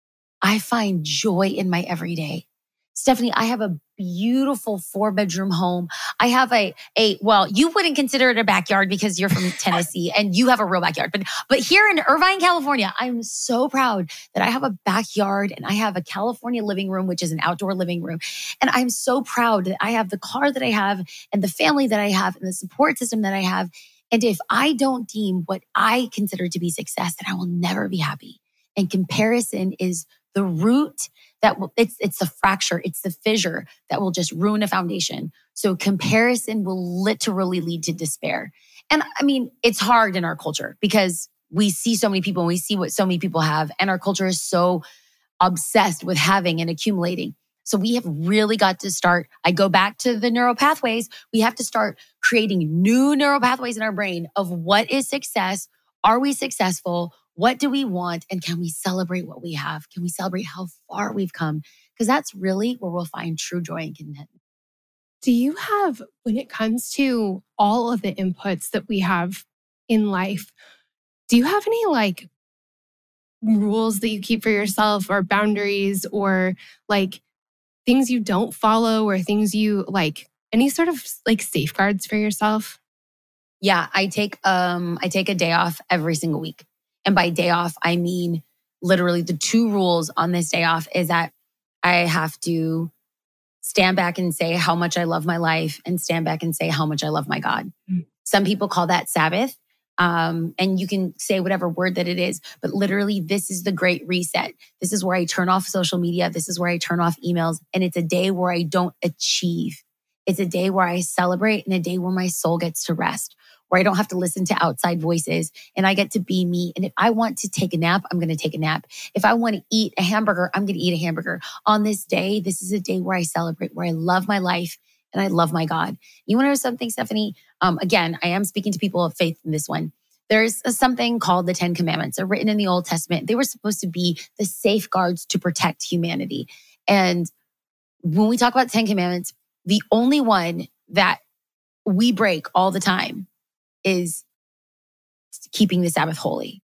I find joy in my everyday. Stephanie, I have a beautiful four bedroom home. I have a, a, well, you wouldn't consider it a backyard because you're from Tennessee and you have a real backyard. But, but here in Irvine, California, I'm so proud that I have a backyard and I have a California living room, which is an outdoor living room. And I'm so proud that I have the car that I have and the family that I have and the support system that I have. And if I don't deem what I consider to be success, then I will never be happy. And comparison is the root that will, it's, it's the fracture, it's the fissure that will just ruin a foundation. So comparison will literally lead to despair. And I mean, it's hard in our culture because we see so many people and we see what so many people have. And our culture is so obsessed with having and accumulating. So we have really got to start, I go back to the neural pathways. We have to start creating new neural pathways in our brain of what is success? Are we successful? What do we want? And can we celebrate what we have? Can we celebrate how far we've come? Because that's really where we'll find true joy and contentment. Do you have, when it comes to all of the inputs that we have in life, do you have any like rules that you keep for yourself or boundaries or like things you don't follow or things you like, any sort of like safeguards for yourself? Yeah, I take um I take a day off every single week. And by day off, I mean literally the two rules on this day off is that I have to stand back and say how much I love my life and stand back and say how much I love my God. Mm. Some people call that Sabbath. Um, and you can say whatever word that it is, but literally this is the great reset. This is where I turn off social media. This is where I turn off emails. And it's a day where I don't achieve. It's a day where I celebrate and a day where my soul gets to rest, where I don't have to listen to outside voices and I get to be me. And if I want to take a nap, I'm going to take a nap. If I want to eat a hamburger, I'm going to eat a hamburger. On this day, this is a day where I celebrate, where I love my life and I love my God. You want to know something, Stephanie? Um, again, I am speaking to people of faith in this one. There's a, something called the Ten Commandments. They're written in the Old Testament. They were supposed to be the safeguards to protect humanity. And when we talk about Ten Commandments, the only one that we break all the time is keeping the Sabbath holy.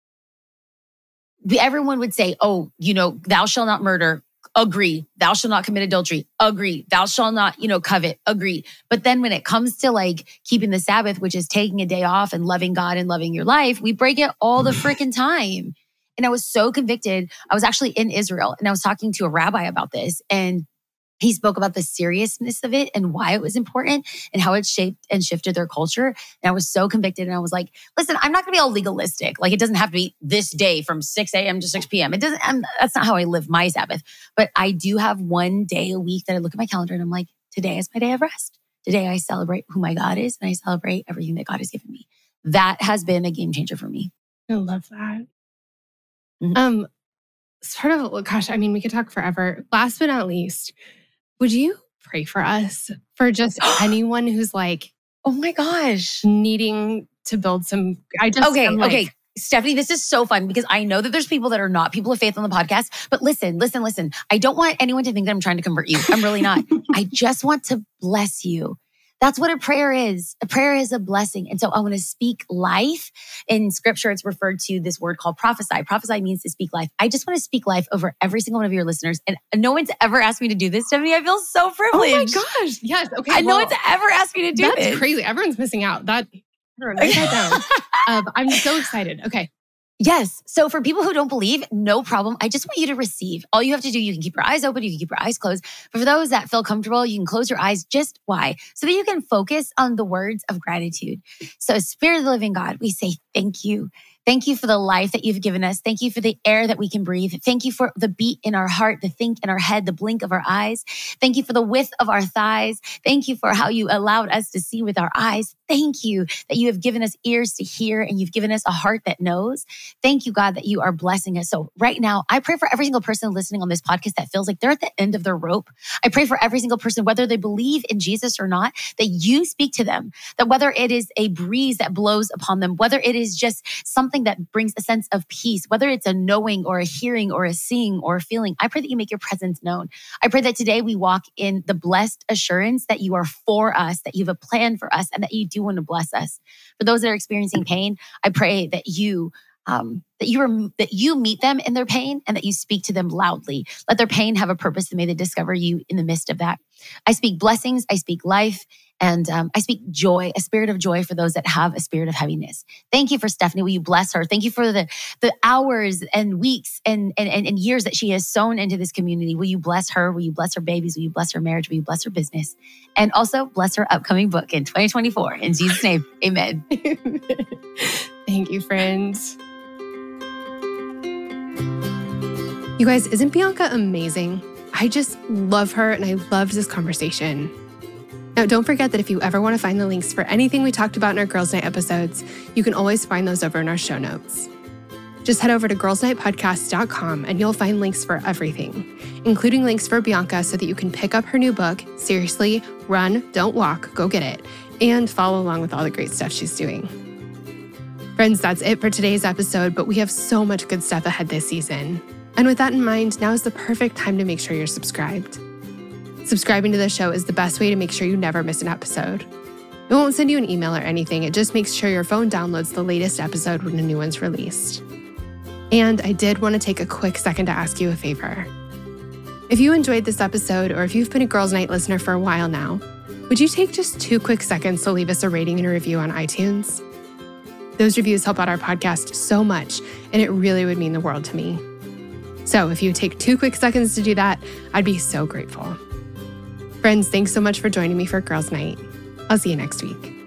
Everyone would say, oh, you know, thou shalt not murder. Agree. Thou shalt not commit adultery. Agree. Thou shalt not, you know, covet. Agree. But then when it comes to like keeping the Sabbath, which is taking a day off and loving God and loving your life, we break it all the freaking time. And I was so convicted. I was actually in Israel and I was talking to a rabbi about this, and he spoke about the seriousness of it and why it was important and how it shaped and shifted their culture. And I was so convicted. And I was like, listen, I'm not going to be all legalistic. Like, it doesn't have to be this day from six a.m. to six p.m. It doesn't, I'm, that's not how I live my Sabbath. But I do have one day a week that I look at my calendar and I'm like, today is my day of rest. Today I celebrate who my God is and I celebrate everything that God has given me. That has been a game changer for me. I love that. Mm-hmm. Um, sort of, gosh, I mean, we could talk forever. Last but not least, would you pray for us, for just anyone who's like, oh my gosh, needing to build some, I just, okay, like, okay. Stephanie, this is so fun because I know that there's people that are not people of faith on the podcast, but listen, listen, listen. I don't want anyone to think that I'm trying to convert you. I'm really not. I just want to bless you. That's what a prayer is. A prayer is a blessing. And so I want to speak life. In scripture, it's referred to this word called prophesy. Prophesy means to speak life. I just want to speak life over every single one of your listeners. And no one's ever asked me to do this, Stephanie. I feel so privileged. Oh my gosh. Yes. Okay. I well, no one's ever asked me to do that's this. That's crazy. Everyone's missing out. That, write that down. um, I'm so excited. Okay. Yes. So for people who don't believe, no problem. I just want you to receive. All you have to do, you can keep your eyes open, you can keep your eyes closed. But for those that feel comfortable, you can close your eyes. Just why? So that you can focus on the words of gratitude. So Spirit of the living God, we say thank you. Thank you for the life that you've given us. Thank you for the air that we can breathe. Thank you for the beat in our heart, the think in our head, the blink of our eyes. Thank you for the width of our thighs. Thank you for how you allowed us to see with our eyes. Thank you that you have given us ears to hear and you've given us a heart that knows. Thank you, God, that you are blessing us. So right now, I pray for every single person listening on this podcast that feels like they're at the end of their rope. I pray for every single person, whether they believe in Jesus or not, that you speak to them, that whether it is a breeze that blows upon them, whether it is just something that brings a sense of peace, whether it's a knowing or a hearing or a seeing or a feeling, I pray that you make your presence known. I pray that today we walk in the blessed assurance that you are for us, that you have a plan for us, and that you do want to bless us. For those that are experiencing pain, I pray that you Um, that you are, that you meet them in their pain and that you speak to them loudly. Let their pain have a purpose and may they discover you in the midst of that. I speak blessings, I speak life, and um, I speak joy, a spirit of joy for those that have a spirit of heaviness. Thank you for Stephanie. Will you bless her? Thank you for the the hours and weeks and, and, and years that she has sown into this community. Will you bless her? Will you bless her babies? Will you bless her marriage? Will you bless her business? And also bless her upcoming book in twenty twenty-four. In Jesus' name, amen. Thank you, friends. You guys, isn't Bianca amazing? I just love her and I loved this conversation. Now, don't forget that if you ever want to find the links for anything we talked about in our Girls Night episodes, you can always find those over in our show notes. Just head over to girls night podcast dot com and you'll find links for everything, including links for Bianca so that you can pick up her new book, Seriously, Run, Don't Walk, Go Get It, and follow along with all the great stuff she's doing. Friends, that's it for today's episode, but we have so much good stuff ahead this season. And with that in mind, now is the perfect time to make sure you're subscribed. Subscribing to the show is the best way to make sure you never miss an episode. It won't send you an email or anything. It just makes sure your phone downloads the latest episode when a new one's released. And I did want to take a quick second to ask you a favor. If you enjoyed this episode, or if you've been a Girls Night listener for a while now, would you take just two quick seconds to leave us a rating and a review on iTunes? Those reviews help out our podcast so much, and it really would mean the world to me. So if you take two quick seconds to do that, I'd be so grateful. Friends, thanks so much for joining me for Girls Night. I'll see you next week.